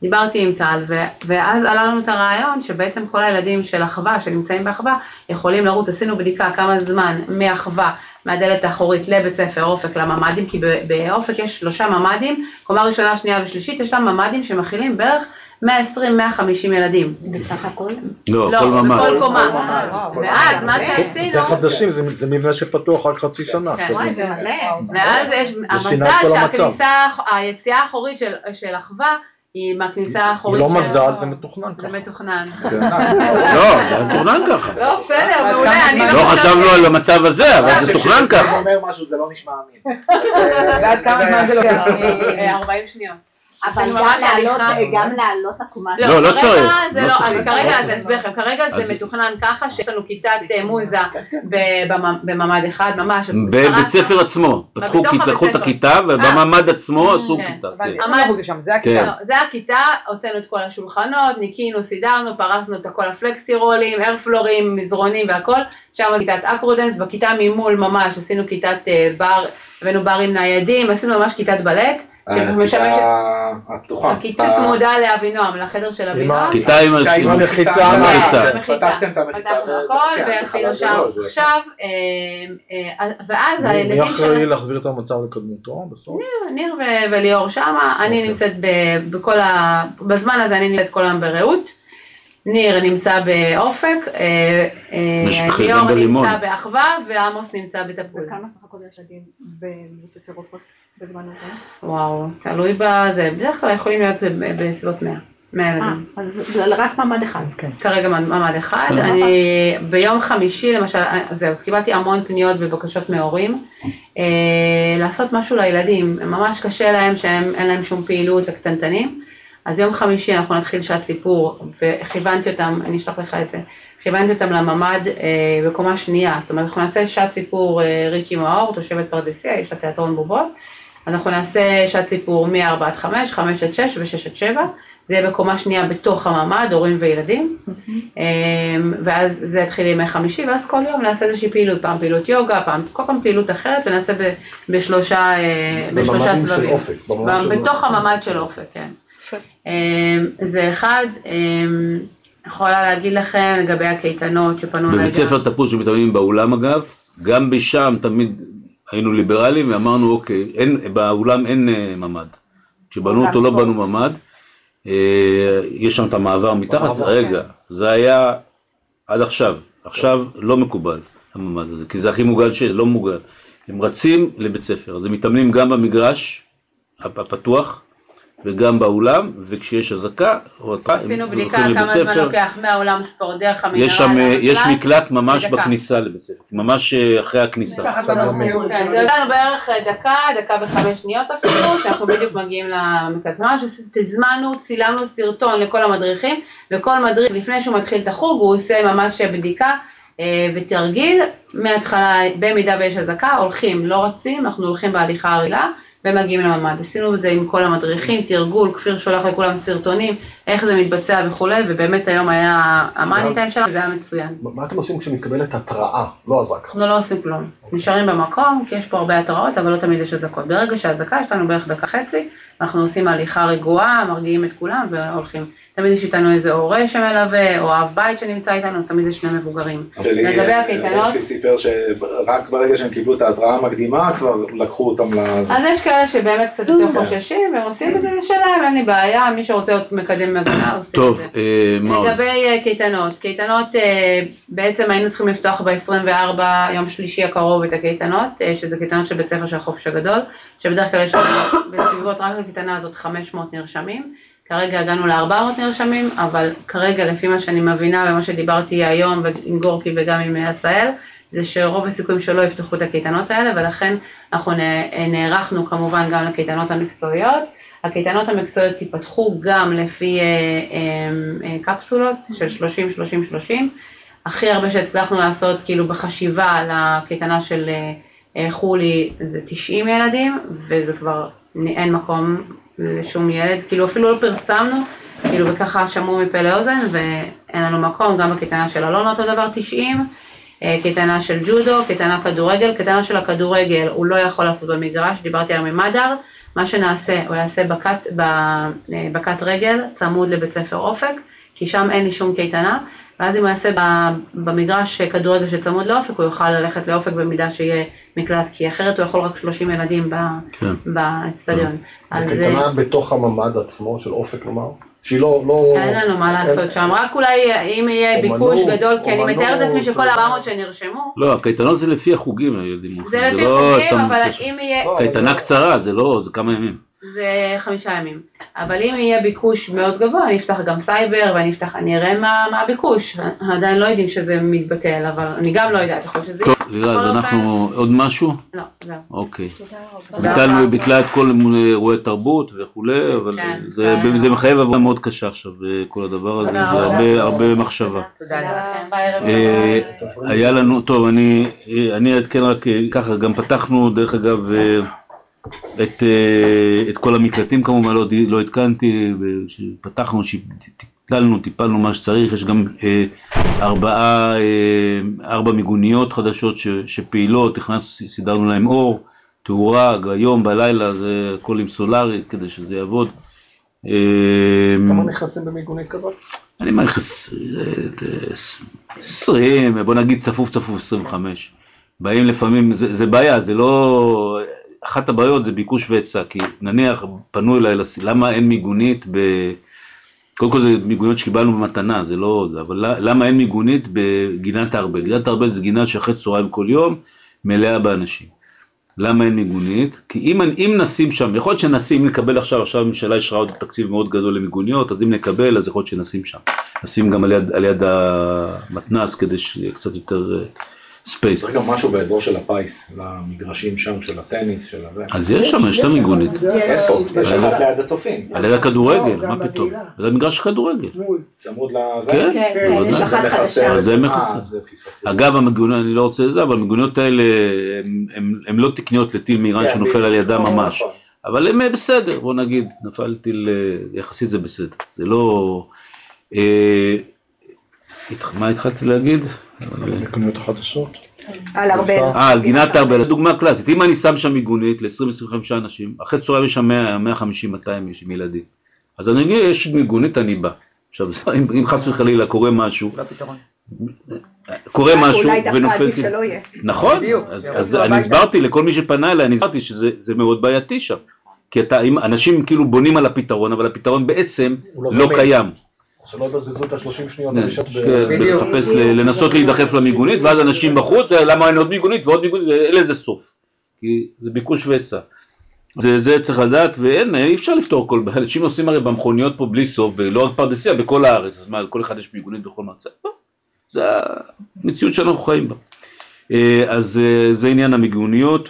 דיברתי עם טל, ואז עלה לנו את הרעיון שבעצם כל הילדים של אחווה, שנמצאים באחווה, יכולים לרוץ, עשינו בדיקה כמה זמן מאחווה, מהדלת האחורית לבית ספר אופק לממ"דים, כי באופק יש 3 ממ"דים, קומה ראשונה, שנייה ושלישית, יש להם ממ"דים שמכילים בערך 120-150 ילדים. בסך הכל? לא, כל ממ"ד. בכל קומה. ואז מה שעשינו... זה חדשים, זה מבנה שפתוח רק חצי שנה. זה מלא. ואז יש המזל היציאה האחורית של אחווה, היא מהכניסה האחורית היא לא מזל, זה מתוכנן ככה. זה מתוכנן. לא, זה מתוכנן ככה. לא, בסדר, מעולה, אני לא חשבנו על המצב הזה, אבל זה מתוכנן ככה. זה אומר משהו, זה לא נשמע אמין. ועד כמה זמן זה לוקח? 40 שניות. אבל גם לעלות לקומה. לא צריך. אז כרגע, אז אסביר לכם, כרגע זה מתוכנן ככה שיש לנו כיתת מוזה בממ"ד אחד, ממש. בבית ספר עצמו, לקחו את הכיתה ובממ"ד עצמו עשו כיתה. זה הכיתה, הוצאנו את כל השולחנות, ניקינו, סידרנו, פרסנו את כל הפלקסירולים, ארפלורים, מזרונים והכל, שם כיתת אקרודנס, בכיתה ממול ממש עשינו כיתת בר, הבאנו ברים ניידים, עשינו ממש כיתת בלט. הפתוחה. הכיתה צמודה לאבינועם, לחדר של אבינועם. כיתה עם המחיצה. פתחתם את המחיצה. פתחנו הכל ועשינו שם עכשיו, ואז הילדים מי אחראי להחזיר את המצב לקדמותו בסוף? ניר וליאור שמה, אני נמצאת בזמן הזה אני נמצאת כל היום ברעות, ניר נמצא באופק, ליאור נמצא באחווה ועמוס נמצא בתפוז. וכמה סך הכל יש ילדים בבית ספר אופק בזמן הזה? וואו, תלוי בזה, בדרך כלל יכולים להיות בסביבות 100 ילדים. אז רק ממ"ד אחד. כרגע ממ"ד אחד, אני ביום חמישי למשל, זהו, קיבלתי המון פניות ובקשות מהורים, לעשות משהו לילדים, ממש קשה להם שאין להם שום פעילות לקטנטנים, אז יום חמישי אנחנו נתחיל שעת סיפור, וכיוונתי אותם, אני אשלח לך את זה, כיוונתי אותם לממ"ד בקומה שנייה, זאת אומרת אנחנו נעשה שעת סיפור ריקי מאור, תושבת פרדסיה, יש לה תיאטרון בובות, אנחנו נעשה שעת סיפור מ-4 עד 5, 5 עד 6 ו-6 עד 7, זה יהיה בקומה שנייה בתוך הממ"ד, הורים וילדים, ואז זה יתחיל ימי חמישי, ואז כל יום נעשה איזושהי פעילות, פעם פעילות יוגה, כל פעם פעילות אחרת, ונעשה בשלושה סבבים. בתוך הממ"ד של אופק, כן. זה אחד, יכולה להגיד לכם לגבי הקייטנות שפנו בבית ספר תפוז שמתאמנים באולם אגב, גם בשם תמיד היינו ליברליים ואמרנו אוקיי, באולם אין ממ"ד, כשבנו אותו לא בנו ממ"ד, יש שם את המעבר מתחת, רגע, זה היה עד עכשיו לא מקובל הממ"ד הזה, כי זה הכי מוגל שיש, לא מוגל, הם רצים לבית ספר, אז הם מתאמנים גם במגרש הפתוח, וגם באולם, וכשיש הזקה, עשינו בדיקה כמה זמן לוקח מהאולם ספורט, דרך המנהרה. יש מקלט ממש בכניסה לבית ספר, ממש אחרי הכניסה. זה יותר בערך דקה ו5 שניות אפילו, שאנחנו בדיוק מגיעים למקלט. ממש תזמנו, צילמנו סרטון לכל המדריכים, וכל מדריך לפני שהוא מתחיל את החוג, הוא עושה ממש בדיקה ותרגיל, מההתחלה, במידה ויש הזקה, הולכים, לא רצים, אנחנו הולכים בהליכה הרגילה, ומגיעים לממ"ד. עשינו את זה עם כל המדריכים, תרגול, כפיר שולח לכולם סרטונים, איך זה מתבצע וכו', ובאמת היום היה המאני טיים שלנו, זה היה מצוין. מה אתם עושים כשמתקבלת התראה, לא הזקה? אנחנו לא עושים כלום. נשארים במקום, כי יש פה הרבה התראות, אבל לא תמיד יש הזקות. ברגע שהזקה יש לנו בערך דקה חצי, אנחנו עושים הליכה רגועה, מרגיעים את כולם והולכים. תמיד יש איתנו איזה הורה שמלווה, או אב בית שנמצא איתנו, תמיד יש 2 מבוגרים. לגבי הקייטנות... יש לי סיפר שרק ברגע שהם קיבלו את ההתראה המקדימה, כבר לקחו אותם אז יש כאלה שבאמת קצת יותר חוששים, והם עושים את זה שלהם, אין לי בעיה, מי שרוצה להיות מקדם מגנה, עושים את זה. לגבי קייטנות, בעצם היינו צריכים לפתוח ב-24 יום שלישי הקרוב את הקייטנות, שזה קייטנות של בית ספר של החופש הגדול, שבדרך כלל יש בסביבות רק לקייטנה הזאת 500 נרשמים, כרגע הגענו ל-400 נרשמים, אבל כרגע לפי מה שאני מבינה ומה שדיברתי היום עם גורקי וגם עם עשהאל, זה שרוב הסיכויים שלא יפתחו את הקייטנות האלה, ולכן אנחנו נערכנו כמובן גם לקייטנות המקצועיות. הקייטנות המקצועיות ייפתחו גם לפי קפסולות של 30-30-30. הכי הרבה שהצלחנו לעשות כאילו בחשיבה לקייטנה של חולי זה 90 ילדים, וזה כבר אין מקום לשום ילד, כאילו אפילו לא פרסמנו, כאילו וככה שמעו מפה לאוזן ואין לנו מקום, גם בקייטנה של אלון אותו דבר 90, קייטנה של ג'ודו, קייטנה כדורגל, קייטנה של הכדורגל הוא לא יכול לעשות במגרש, דיברתי על ממדר, מה שנעשה, הוא יעשה בקת רגל, צמוד לבית ספר אופק, כי שם אין לי שום קייטנה, ואז אם הוא יעשה במגרש כדורגל שצמוד לאופק, הוא יוכל ללכת לאופק במידה שיהיה מקלט, כי אחרת הוא יכול רק 30 ילדים באצטדיון. קייטנה בתוך הממד עצמו של אופק, כלומר? שהיא לא... אין לנו מה לעשות שם, רק אולי אם יהיה ביקוש גדול, כי אני מתארת את עצמי שכל 400 שנרשמו. לא, הקייטנות זה לפי החוגים הילדים. זה לפי החוגים, אבל אם יהיה... קייטנה קצרה, זה לא, זה כמה ימים. זה 5 ימים. אבל אם יהיה ביקוש מאוד גבוה, אני אפתח גם סייבר, אני אראה מה הביקוש. עדיין לא יודעים שזה מתבטל, אבל אני גם לא יודעת, יכול שזה... טוב, לירז, אנחנו עוד משהו? לא, זהו. אוקיי. ביטלה את כל אירועי תרבות וכולי, אבל זה מחייב עבודה מאוד קשה עכשיו, כל הדבר הזה, זה הרבה מחשבה. תודה לכם. היה לנו, טוב, אני אעדכן רק ככה, גם פתחנו, דרך אגב, את כל המקלטים כמובן לא התקנתי, פתחנו, טיפלנו מה שצריך, יש גם 4 מיגוניות חדשות שפעילות, סידרנו להם אור, תאורה, היום בלילה, זה הכל עם סולארי כדי שזה יעבוד. כמה נכנסים במיגונית כזאת? אני מייחס 20, בוא נגיד צפוף 25, באים לפעמים, זה בעיה, זה לא... אחת הבעיות זה ביקוש והיצע, כי נניח פנו אליי, למה אין מיגונית קודם כל זה מיגוניות שקיבלנו במתנה, זה לא זה, אבל למה אין מיגונית בגינת הארבל? גינת הארבל זה גינה שאחרי צהריים כל יום, מלאה באנשים. למה אין מיגונית? כי אם נשים שם, יכול להיות שנשים, אם נקבל עכשיו הממשלה אישרה עוד תקציב מאוד גדול למיגוניות, אז אם נקבל, אז יכול להיות שנשים שם. נשים גם על יד המתנס, כדי שיהיה קצת יותר... ספייס. צריך גם משהו באזור של הפייס, למגרשים שם, של הטניס, של הזה. אז יש שם, יש את המיגונית. איפה? יש אחת ליד הצופים. על יד הכדורגל, מה פתאום? על המגרש כדורגל. צמוד לזה? כן, יש אחת חדשה. זה מכסה. אגב, המגוניות, אני לא רוצה את זה, אבל המגוניות האלה, הן לא תקניות לטיל מאיראן שנופל על ידם ממש. אבל הן בסדר, בוא נגיד, נפל טיל, יחסית זה בסדר. זה לא... מה התחלתי להגיד? על המקוניות החדשות. על ארבל. על גינת ארבל, דוגמה קלאסית, אם אני שם שם מיגונית ל-20-25 אנשים, אחרי צהריים יש שם 150-200 ילדים, אז אני אגיד, יש מיגונית, אני בא. עכשיו, אם חס וחלילה קורה משהו, קורה משהו ונופל... אולי דווקא שלא יהיה. נכון, אז אני הסברתי לכל מי שפנה אליי, אני הסברתי שזה מאוד בעייתי שם, כי אנשים כאילו בונים על הפתרון, אבל הפתרון בעצם לא קיים. שלא יבזבזו את ה-30 שניות. לחפש, לנסות להידחף למיגונית, ואז אנשים בחוץ, למה אין עוד מיגונית ועוד מיגונית, אין לזה סוף. כי זה ביקוש והיצע. זה צריך לדעת, ואין, אי אפשר לפתור כל, אנשים נוסעים הרי במכוניות פה בלי סוף, ולא רק פרדסיה, בכל הארץ, אז מה, כל אחד יש מיגונית בכל מצב? לא, זה המציאות שאנחנו חיים בה. אז זה עניין המיגוניות.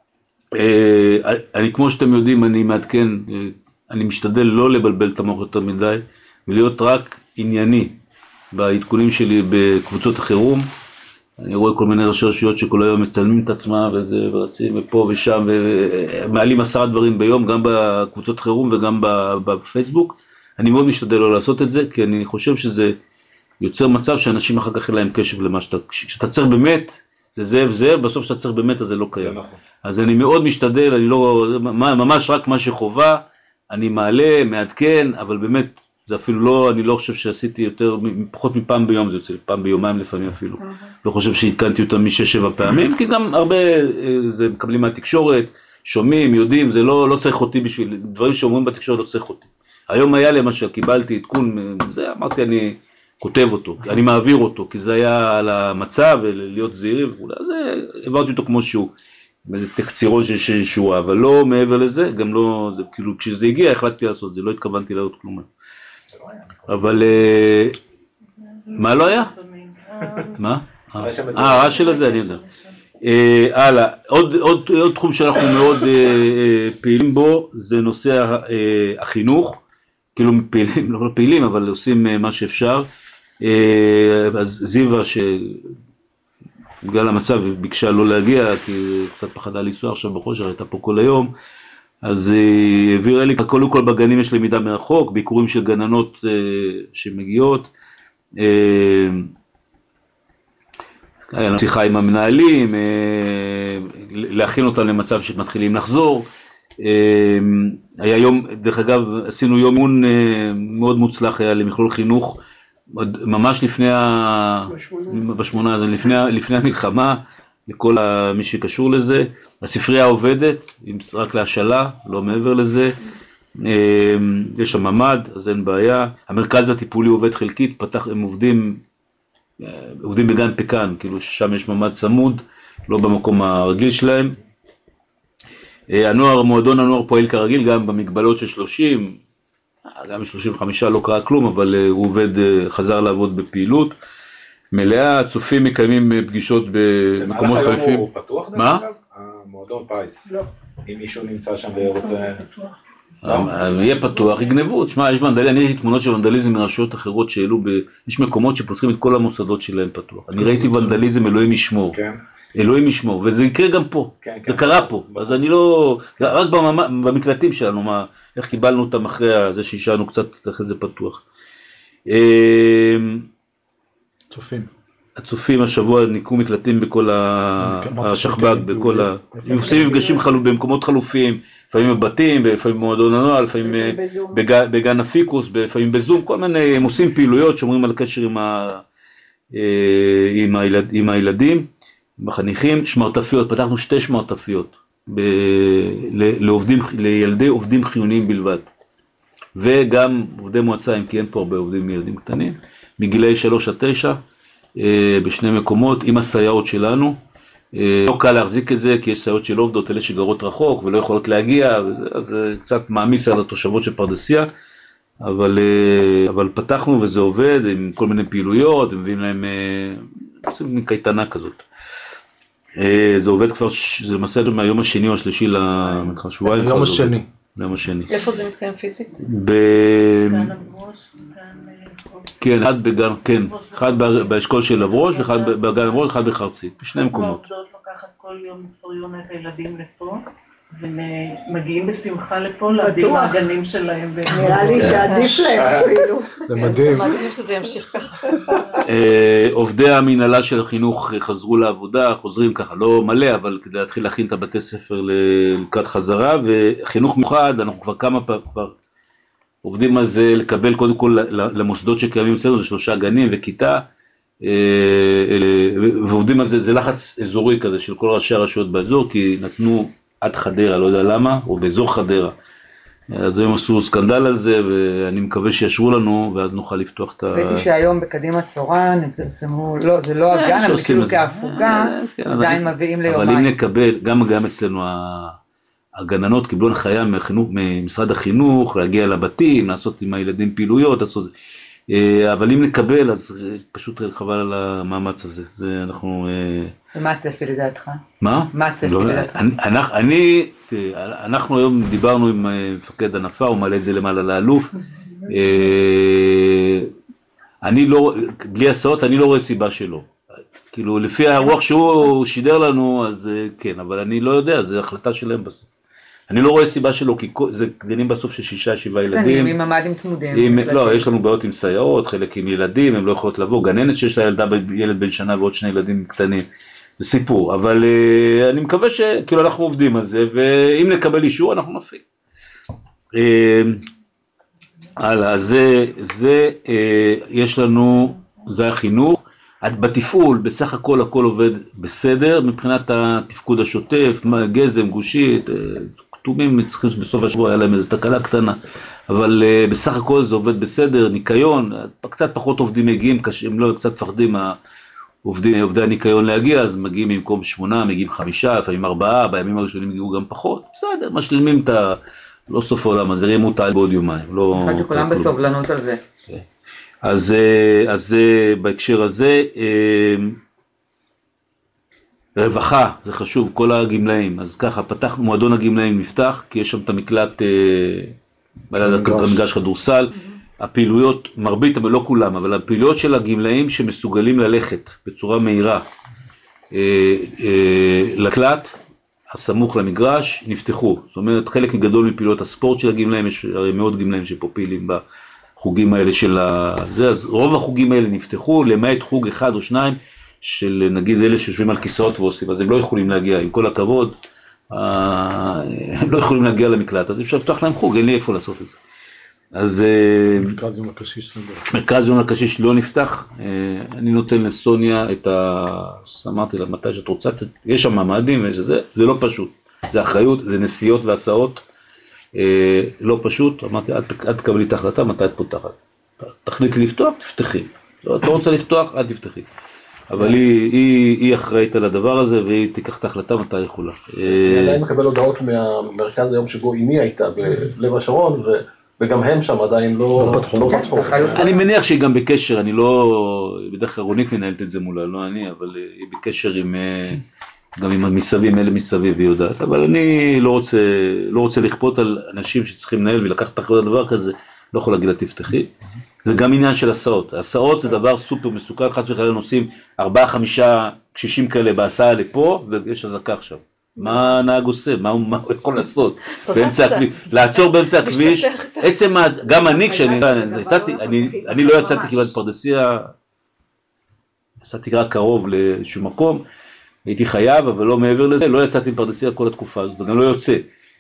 אני, כמו שאתם יודעים, אני מעדכן, אני משתדל לא לבלבל את המוח יותר מדי, ולהיות רק ענייני בעדכונים שלי בקבוצות החירום. אני רואה כל מיני ראשי רשויות שכל היום מצלמים את עצמם ורצים ופה ושם ומעלים 10 דברים ביום, גם בקבוצות חירום וגם בפייסבוק. אני מאוד משתדל לא לעשות את זה, כי אני חושב שזה יוצר מצב שאנשים אחר כך אין להם קשב למה שאתה צריך באמת, זה זאב, בסוף שאתה צריך באמת אז זה לא קיים. אז אני מאוד משתדל, אני לא, ממש רק מה שחובה, אני מעלה, מעדכן, אבל באמת, זה אפילו לא, אני לא חושב שעשיתי יותר, פחות מפעם ביום, זה יוצא פעם ביומיים לפעמים אפילו. לא חושב שהתקנתי אותם 6-7 פעמים, כי גם הרבה, זה מקבלים מהתקשורת, שומעים, יודעים, זה לא צריך אותי בשביל, דברים שאומרים בתקשורת לא צריך אותי. היום היה למשל, קיבלתי עדכון, זה אמרתי אני כותב אותו, אני מעביר אותו, כי זה היה על המצב, ולהיות זהירים, אז העברתי אותו כמו שהוא, באיזה תקצירון של שורה, אבל לא מעבר לזה, גם לא, כאילו כשזה הגיע החלטתי לעשות זה, לא התכוונתי לעוד כלום. אבל, מה לא היה? מה? הרעש של הזה, אני יודע. הלאה, עוד תחום שאנחנו מאוד פעילים בו, זה נושא החינוך, כאילו פעילים, לא פעילים, אבל עושים מה שאפשר. אז זיווה, שבגלל המצב ביקשה לא להגיע, כי קצת פחדה לנסוע עכשיו בחושר, הייתה פה כל היום, אז העבירה לי, קודם כל בגנים יש למידה מרחוק, ביקורים של גננות שמגיעות, שיחה עם המנהלים, להכין אותם למצב שמתחילים לחזור, היה יום, דרך אגב, עשינו יום אימון מאוד מוצלח, היה למכלול חינוך, ממש לפני המלחמה, לכל מי שקשור לזה. הספרייה עובדת, רק להשאלה, לא מעבר לזה. יש שם ממד, אז אין בעיה. המרכז הטיפולי עובד חלקית, הם עובדים בגן פקן, כאילו שם יש ממד צמוד, לא במקום הרגיל שלהם. מועדון הנוער פועל כרגיל, גם במגבלות של 30, גם ב-35 לא קרה כלום, אבל הוא חזר לעבוד בפעילות מלאה. הצופים מקיימים פגישות במקומות חליפים. הוא פתוח דרך אגב? המועדון פייס. לא. אם מישהו נמצא שם ורוצה... יהיה פתוח, יגנבו. תשמע, יש ונדליזם, אני ראיתי תמונות של ונדליזם מרשויות אחרות שהעלו, יש מקומות שפותחים את כל המוסדות שלהם פתוח. אני ראיתי ונדליזם, אלוהים ישמור. אלוהים ישמור, וזה יקרה גם פה, זה קרה פה. אז אני לא, רק במקלטים שלנו, איך קיבלנו אותם אחרי זה שהשארנו קצת אחרי זה פתוח. הצופים השבוע ניקו מקלטים בכל השכב"ג, בכל עושים מפגשים במקומות חלופיים, לפעמים בבתים, לפעמים במועדון הנוער, לפעמים בגן הפיקוס, לפעמים בזום, כל מיני, הם עושים פעילויות, שומרים על קשר עם הילדים, בחניכים. שמרטפיות, פתחנו 2 שמרטפיות, לילדי עובדים חיוניים בלבד, וגם עובדי מועצה, אם כי אין פה הרבה עובדים מילדים קטנים, מגילאי 3-9, בשני מקומות, עם הסייעות שלנו. לא קל להחזיק את זה, כי יש סייעות שלא עובדות, אלה שגרות רחוק ולא יכולות להגיע, אז זה קצת מעמיס על התושבות של פרדסיה, אבל פתחנו וזה עובד, עם כל מיני פעילויות, הם מביאים להם, עושים קייטנה כזאת. זה עובד כבר, זה למעשה מהיום השני או השלישי לשבועיים. היום השני. ביום השני. איפה זה מתקיים פיזית? גן הברוש, כן, אחד באשכול של הברוש, ואחד בגן הברוש, אחד בחרצית, בשני מקומות. העובדות לוקחת כל יום מפריון את הילדים לפה, ומגיעים בשמחה לפה להביא מהגנים שלהם. נראה לי שעדיף להם אפילו. זה מדהים. מדהים שזה ימשיך ככה. עובדי המנהלה של החינוך חזרו לעבודה, חוזרים ככה, לא מלא, אבל כדי להתחיל להכין את הבתי ספר לקראת חזרה, וחינוך מיוחד, אנחנו כבר כמה פעמים עובדים על זה, לקבל קודם כל למוסדות שקיימים אצלנו, זה 3 גנים וכיתה, ועובדים על זה, זה לחץ אזורי כזה של כל ראשי הרשויות באזור, כי נתנו עד חדרה, לא יודע למה, או באזור חדרה. אז הם עשו סקנדל על זה, ואני מקווה שישרו לנו, ואז נוכל לפתוח את ה... ראיתי שהיום בקדימה צהריים הם פרסמו, לא, זה לא הגן, אבל כאילו כהפוגה, עדיין מביאים ליומיים. אבל אם נקבל, גם אצלנו הגננות קיבלו הנחיה ממשרד החינוך, להגיע לבתים, לעשות עם הילדים פעילויות, אבל אם נקבל, אז פשוט חבל על המאמץ הזה. זה אנחנו... ומה הצפי לדעתך? מה? מה הצפי לדעתך? אנחנו היום דיברנו עם מפקד הנפה, הוא מעלה את זה למעלה לאלוף. אני לא, בלי הסעות, אני לא רואה סיבה שלא. כאילו, לפי הרוח שהוא שידר לנו, אז כן, אבל אני לא יודע, זו החלטה שלהם בסוף. אני לא רואה סיבה שלא, כי זה גנים בסוף של 6-7 ילדים. עם ממ"דים צמודים. לא, יש לנו בעיות עם סייעות, חלק עם ילדים, הם לא יכולות לבוא, גננת שיש לה ילד בן שנה ועוד 2 ילדים קטנים, זה סיפור, אבל אני מקווה שכאילו אנחנו עובדים על זה, ואם נקבל אישור אנחנו נפעיל. הלאה, זה יש לנו, זה החינוך, בתפעול, בסך הכל עובד בסדר, מבחינת התפקוד השוטף, גזם, גושית, כתומים צריכים בסוף השבוע, היה להם איזו תקלה קטנה, אבל בסך הכל זה עובד בסדר, ניקיון, קצת פחות עובדים מגיעים, הם לא קצת פחדים עובדי הניקיון להגיע, אז מגיעים במקום 8, מגיעים 5, לפעמים 4, בימים הראשונים הגיעו גם פחות, בסדר, משלימים את לא סוף העולם, אז הרימו אותה בעוד יומיים. אחד שכולם בסובלנות על זה. אז בהקשר הזה, רווחה, זה חשוב, כל הגמלאים, אז ככה, פתחנו, מועדון הגמלאים נפתח, כי יש שם את המקלט, במגרש כדורסל, הפעילויות, מרבית, אבל לא כולם, אבל הפעילויות של הגמלאים שמסוגלים ללכת בצורה מהירה לקלט, הסמוך למגרש, נפתחו. זאת אומרת, חלק גדול מפעילויות הספורט של הגמלאים, יש מאות גמלאים שפה פעילים בחוגים האלה של זה, אז רוב החוגים האלה נפתחו, למעט חוג 1 או 2, של נגיד אלה שיושבים על כיסאות ועושים, אז הם לא יכולים להגיע, עם כל הכבוד, הם לא יכולים להגיע למקלט, אז אפשר לפתוח להם חוג, אין לי איפה לעשות את זה. אז מרכז יום לקשיש סגור. מרכז יום לקשיש לא נפתח, אני נותן לסוניה את אמרתי לה מתי שאת רוצה, יש שם מעמדים, זה לא פשוט, זה אחריות, זה נסיעות והסעות, לא פשוט, אמרתי את תקבלי את ההחלטה, מתי את פותחת, תחליטי לפתוח, תפתחי, לא רוצה לפתוח, אל תפתחי. אבל היא אחראית על הדבר הזה, והיא תיקח את ההחלטה מתי יכולה. אני עדיין מקבל הודעות מהמרכז היום שבו אמי הייתה בלב השרון, וגם הם שם עדיין לא פתחו. אני מניח שהיא גם בקשר, אני לא, בדרך כלל רונית מנהלת את זה מולה, לא אני, אבל היא בקשר גם עם המסביב, אלה מסביב, היא יודעת, אבל אני לא רוצה לכפות על אנשים שצריכים לנהל ולקחת את האחריות על דבר כזה, לא יכול להגיד לה תפתחי. זה גם עניין של הסעות. הסעות זה דבר סופר מסוכן, חס וחלילה נוסעים 4-5 קשישים כאלה בהסעה לפה, ויש אזעקה עכשיו. מה הנהג עושה? מה הוא יכול לעשות? לעצור באמצע הכביש. עצם, גם אני כשאני אני לא יצאתי כמעט פרדסיה, יצאתי רק קרוב לאיזשהו מקום, הייתי חייב, אבל לא מעבר לזה, לא יצאתי פרדסיה כל התקופה הזאת, וגם לא יוצא.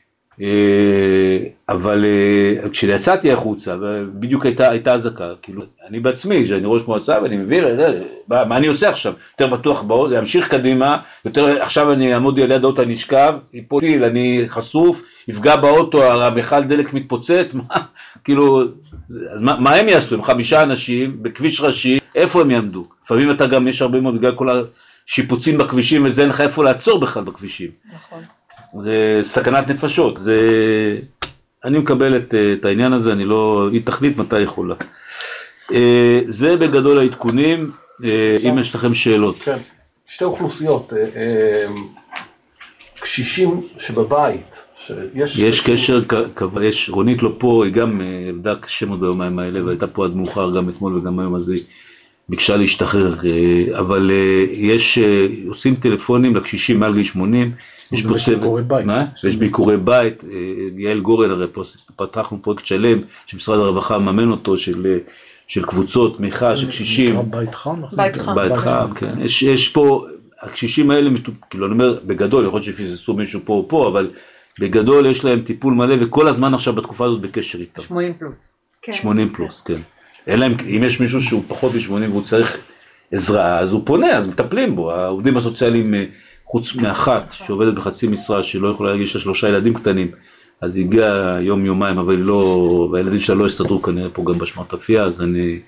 אבל כשיצאתי החוצה, בדיוק הייתה אזעקה, כאילו, אני בעצמי, שאני ראש מועצה, ואני מבין, מה אני עושה עכשיו? יותר בטוח באוטו, להמשיך קדימה, עכשיו אני אעמוד ליד האוטו, אני אשכב, יפוטיל, אני חשוף, יפגע באוטו, המכל דלק מתפוצץ, כאילו, מה הם יעשו? הם 5 אנשים, בכביש ראשי, איפה הם יעמדו? לפעמים אתה גם, יש הרבה מאוד, בגלל כל השיפוצים בכבישים, וזה אין לך איפה לעצור בכלל בכבישים. נכון. זה סכנת נפשות, אני מקבל את העניין הזה, היא תחליט מתי יכולה. זה בגדול העדכונים, אם יש לכם שאלות. כן, שתי אוכלוסיות, קשישים שבבית, יש קשר, רונית לא פה, היא גם עבדה קשה מאוד ביומיים האלה, והייתה פה עד מאוחר גם אתמול וגם היום הזה, ביקשה להשתחרר, אבל עושים טלפונים לקשישים מעל גיל 80, יש פה צוות, יש ביקורי בית, יעל גורן, הרי פתחנו פרויקט שלם, שמשרד הרווחה מממן אותו, של קבוצות, תמיכה, של קשישים. בית חם? בית חם, כן. יש פה, הקשישים האלה, כאילו אני אומר, בגדול, יכול להיות שפיססו מישהו פה או פה, אבל בגדול יש להם טיפול מלא, וכל הזמן עכשיו בתקופה הזאת בקשר איתם. 80 פלוס. 80 פלוס, כן. אלא אם יש מישהו שהוא פחות מ-80 והוא צריך עזרה, אז הוא פונה, אז מטפלים בו. העובדים הסוציאליים, חוץ מאחת שעובדת בחצי משרה, שלא יכולה להגיש לה 3 ילדים קטנים, אז היא הגיעה יום-יומיים, אבל והילדים שלה לא הסתדרו כנראה פה גם בשמרטפיה, אז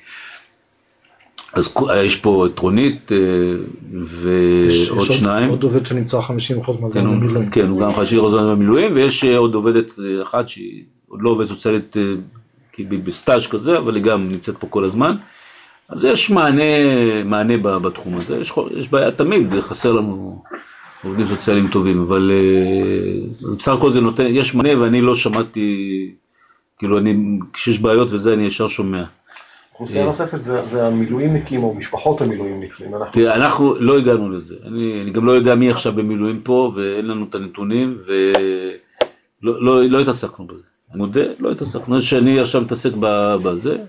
יש פה את רונית ועוד 2. עוד עובד שנמצא 50% מהזמן במילואים. כן, הוא גם 50% מהזמן במילואים, ויש עוד עובדת אחת שהיא עוד לא עובדת סוציאלית, בסטאז' כזה, אבל היא גם נמצאת פה כל הזמן. אז יש מענה בתחום הזה. יש בעיה תמיד, חסר לנו עובדים סוציאליים טובים, אבל בסך הכל זה נותן, יש מענה ואני לא שמעתי, כאילו כשיש בעיות וזה אני ישר שומע. אוכלוסייה נוספת זה המילואימניקים או משפחות המילואימניקים. אנחנו לא הגענו לזה. אני גם לא יודע מי עכשיו במילואים פה, ואין לנו את הנתונים, ולא התעסקנו בזה. אני מודה, לא התעסקנו, שאני עכשיו מתעסק בזה,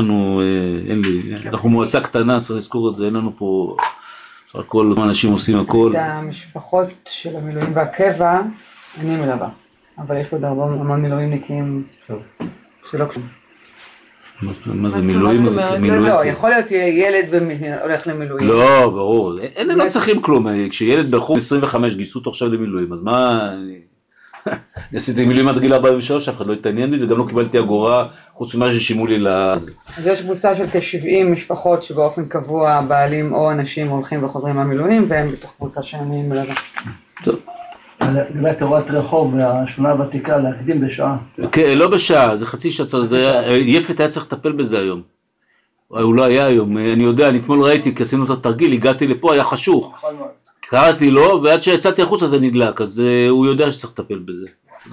אנחנו מועצה קטנה, צריך לזכור את זה, אין לנו פה, כל אנשים עושים הכל. את המשפחות של המילואים והקבע, אני מלווה, אבל יש פה המון מילואימניקים שלא קשור. מה זה מילואים? לא, יכול להיות ילד הולך למילואים. לא, ברור, אין לנו צריכים כלום, כשילד בחור 25 גייסו אותו עכשיו למילואים, אז מה... אני עשיתי מילואים עד גיל 43, אף אחד לא התעניין לי, וגם לא קיבלתי אגורה, חוץ ממה ששימו לי לזה. אז יש קבוצה של כ-70 משפחות שבאופן קבוע בעלים או אנשים הולכים וחוזרים מהמילואים, והם בתוך קבוצה שאני מלווה. טוב. לגבי תורת רחוב והשכונה הוותיקה, להקדים בשעה. כן, לא בשעה, זה חצי שעה, יפת היה צריך לטפל בזה היום. הוא לא היה היום, אני יודע, אני אתמול ראיתי, כי עשינו את התרגיל, הגעתי לפה, היה חשוך. קראתי לו, ועד שיצאתי החוצה זה נדלק, אז הוא יודע שצריך לטפל בזה.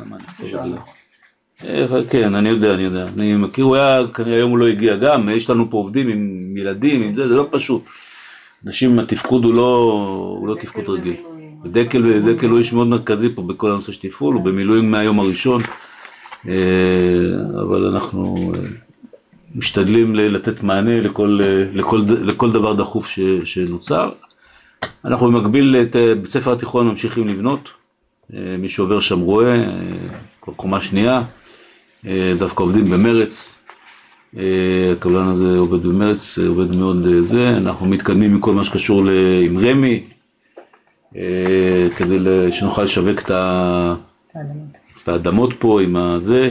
כן, אני יודע. אני מכיר, הוא היה, כנראה היום הוא לא הגיע גם, יש לנו פה עובדים עם ילדים, עם זה לא פשוט. אנשים, התפקוד הוא לא תפקוד רגיל. דקל הוא איש מאוד מרכזי פה בכל הנושא שתפעול, הוא במילואים מהיום הראשון, אבל אנחנו משתדלים לתת מענה לכל דבר דחוף שנוצר. אנחנו במקביל את בית ספר התיכון ממשיכים לבנות, מי שעובר שם רואה, קומה שנייה, דווקא עובדים במרץ, הקבלן הזה עובד במרץ, עובד מאוד זה, אנחנו מתקדמים מכל מה שקשור עם רמי, כדי שנוכל לשווק את האדמות פה עם הזה.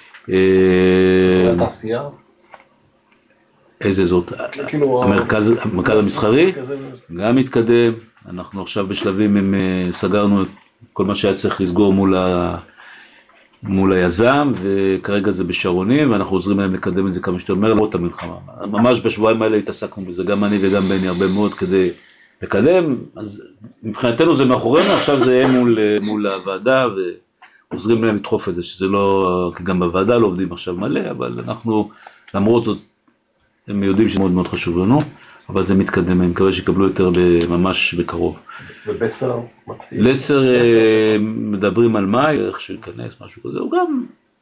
זה התעשייה? איזה זאת? המרכז המסחרי? גם מתקדם, אנחנו עכשיו בשלבים, סגרנו כל מה שהיה צריך לסגור מול היזם, וכרגע זה בשרונים, ואנחנו עוזרים להם לקדם את זה כמה שאתה אומר, למרות המלחמה. ממש בשבועיים האלה התעסקנו בזה, גם אני וגם בני הרבה מאוד כדי לקדם, אז מבחינתנו זה מאחורינו, עכשיו זה יהיה מול הוועדה, ועוזרים להם לדחוף את זה, שזה לא, כי גם בוועדה לא עובדים עכשיו מלא, אבל אנחנו, למרות זאת, הם יודעים שזה מאוד מאוד חשוב לנו, אבל זה מתקדם, אני מקווה שיקבלו יותר ממש בקרוב. ובסר מתחיל? לסר מדברים על מאי, איך שיכנס, משהו כזה, הוא גם,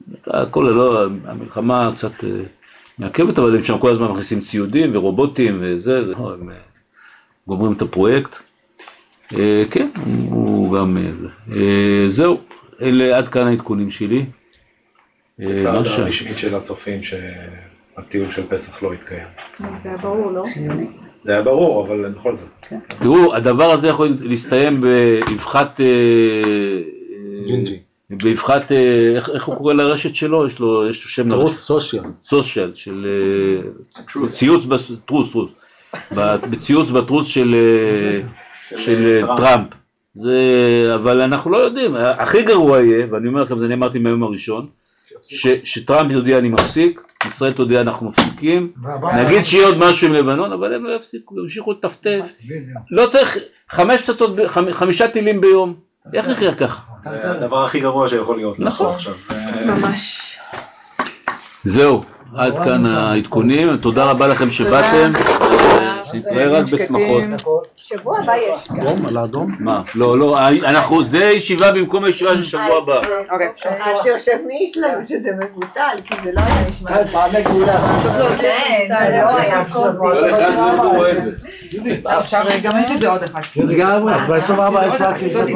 המלחמה קצת מעכבת, אבל הם שם כל הזמן מכניסים ציודים ורובוטים וזה, הם גומרים את הפרויקט. כן, הוא גם, זהו, אלה עד כאן העדכונים שלי. בצד הרשמית של הצופים שהטיול של פסח לא התקיים. זה היה ברור, לא? זה היה ברור, אבל בכל זאת. תראו, הדבר הזה יכול להסתיים באבחת ג'ינג'י. באבחת, איך הוא קורא לרשת שלו? יש לו שם טרוס סושיאל, של ציוץ, טרוס, בציוץ בטרוס של טראמפ. אבל אנחנו לא יודעים, הכי גרוע יהיה, ואני אומר לכם, זה נאמרתי מהיום הראשון, שטראמפ יודיע אני מפסיק, ישראל תודיע אנחנו מפסיקים, נגיד שיהיה עוד משהו עם לבנון, אבל הם לא יפסיקו, ימשיכו לטפטף, לא צריך 5 טילים ביום, איך נחיה ככה? זה הדבר הכי גרוע שיכול להיות. נכון. ממש. זהו, עד כאן העדכונים, תודה רבה לכם שבאתם, נתראה רק בשמחות. שבוע הבא יש גם. אדום על האדום? מה? לא, זה ישיבה במקום הישיבה של שבוע הבא. אז תרשמי שלנו שזה מבוטל, כי זה לא היה נשמע. עכשיו גם יש את זה עוד אחד. לגמרי, אז ב-24 יש רק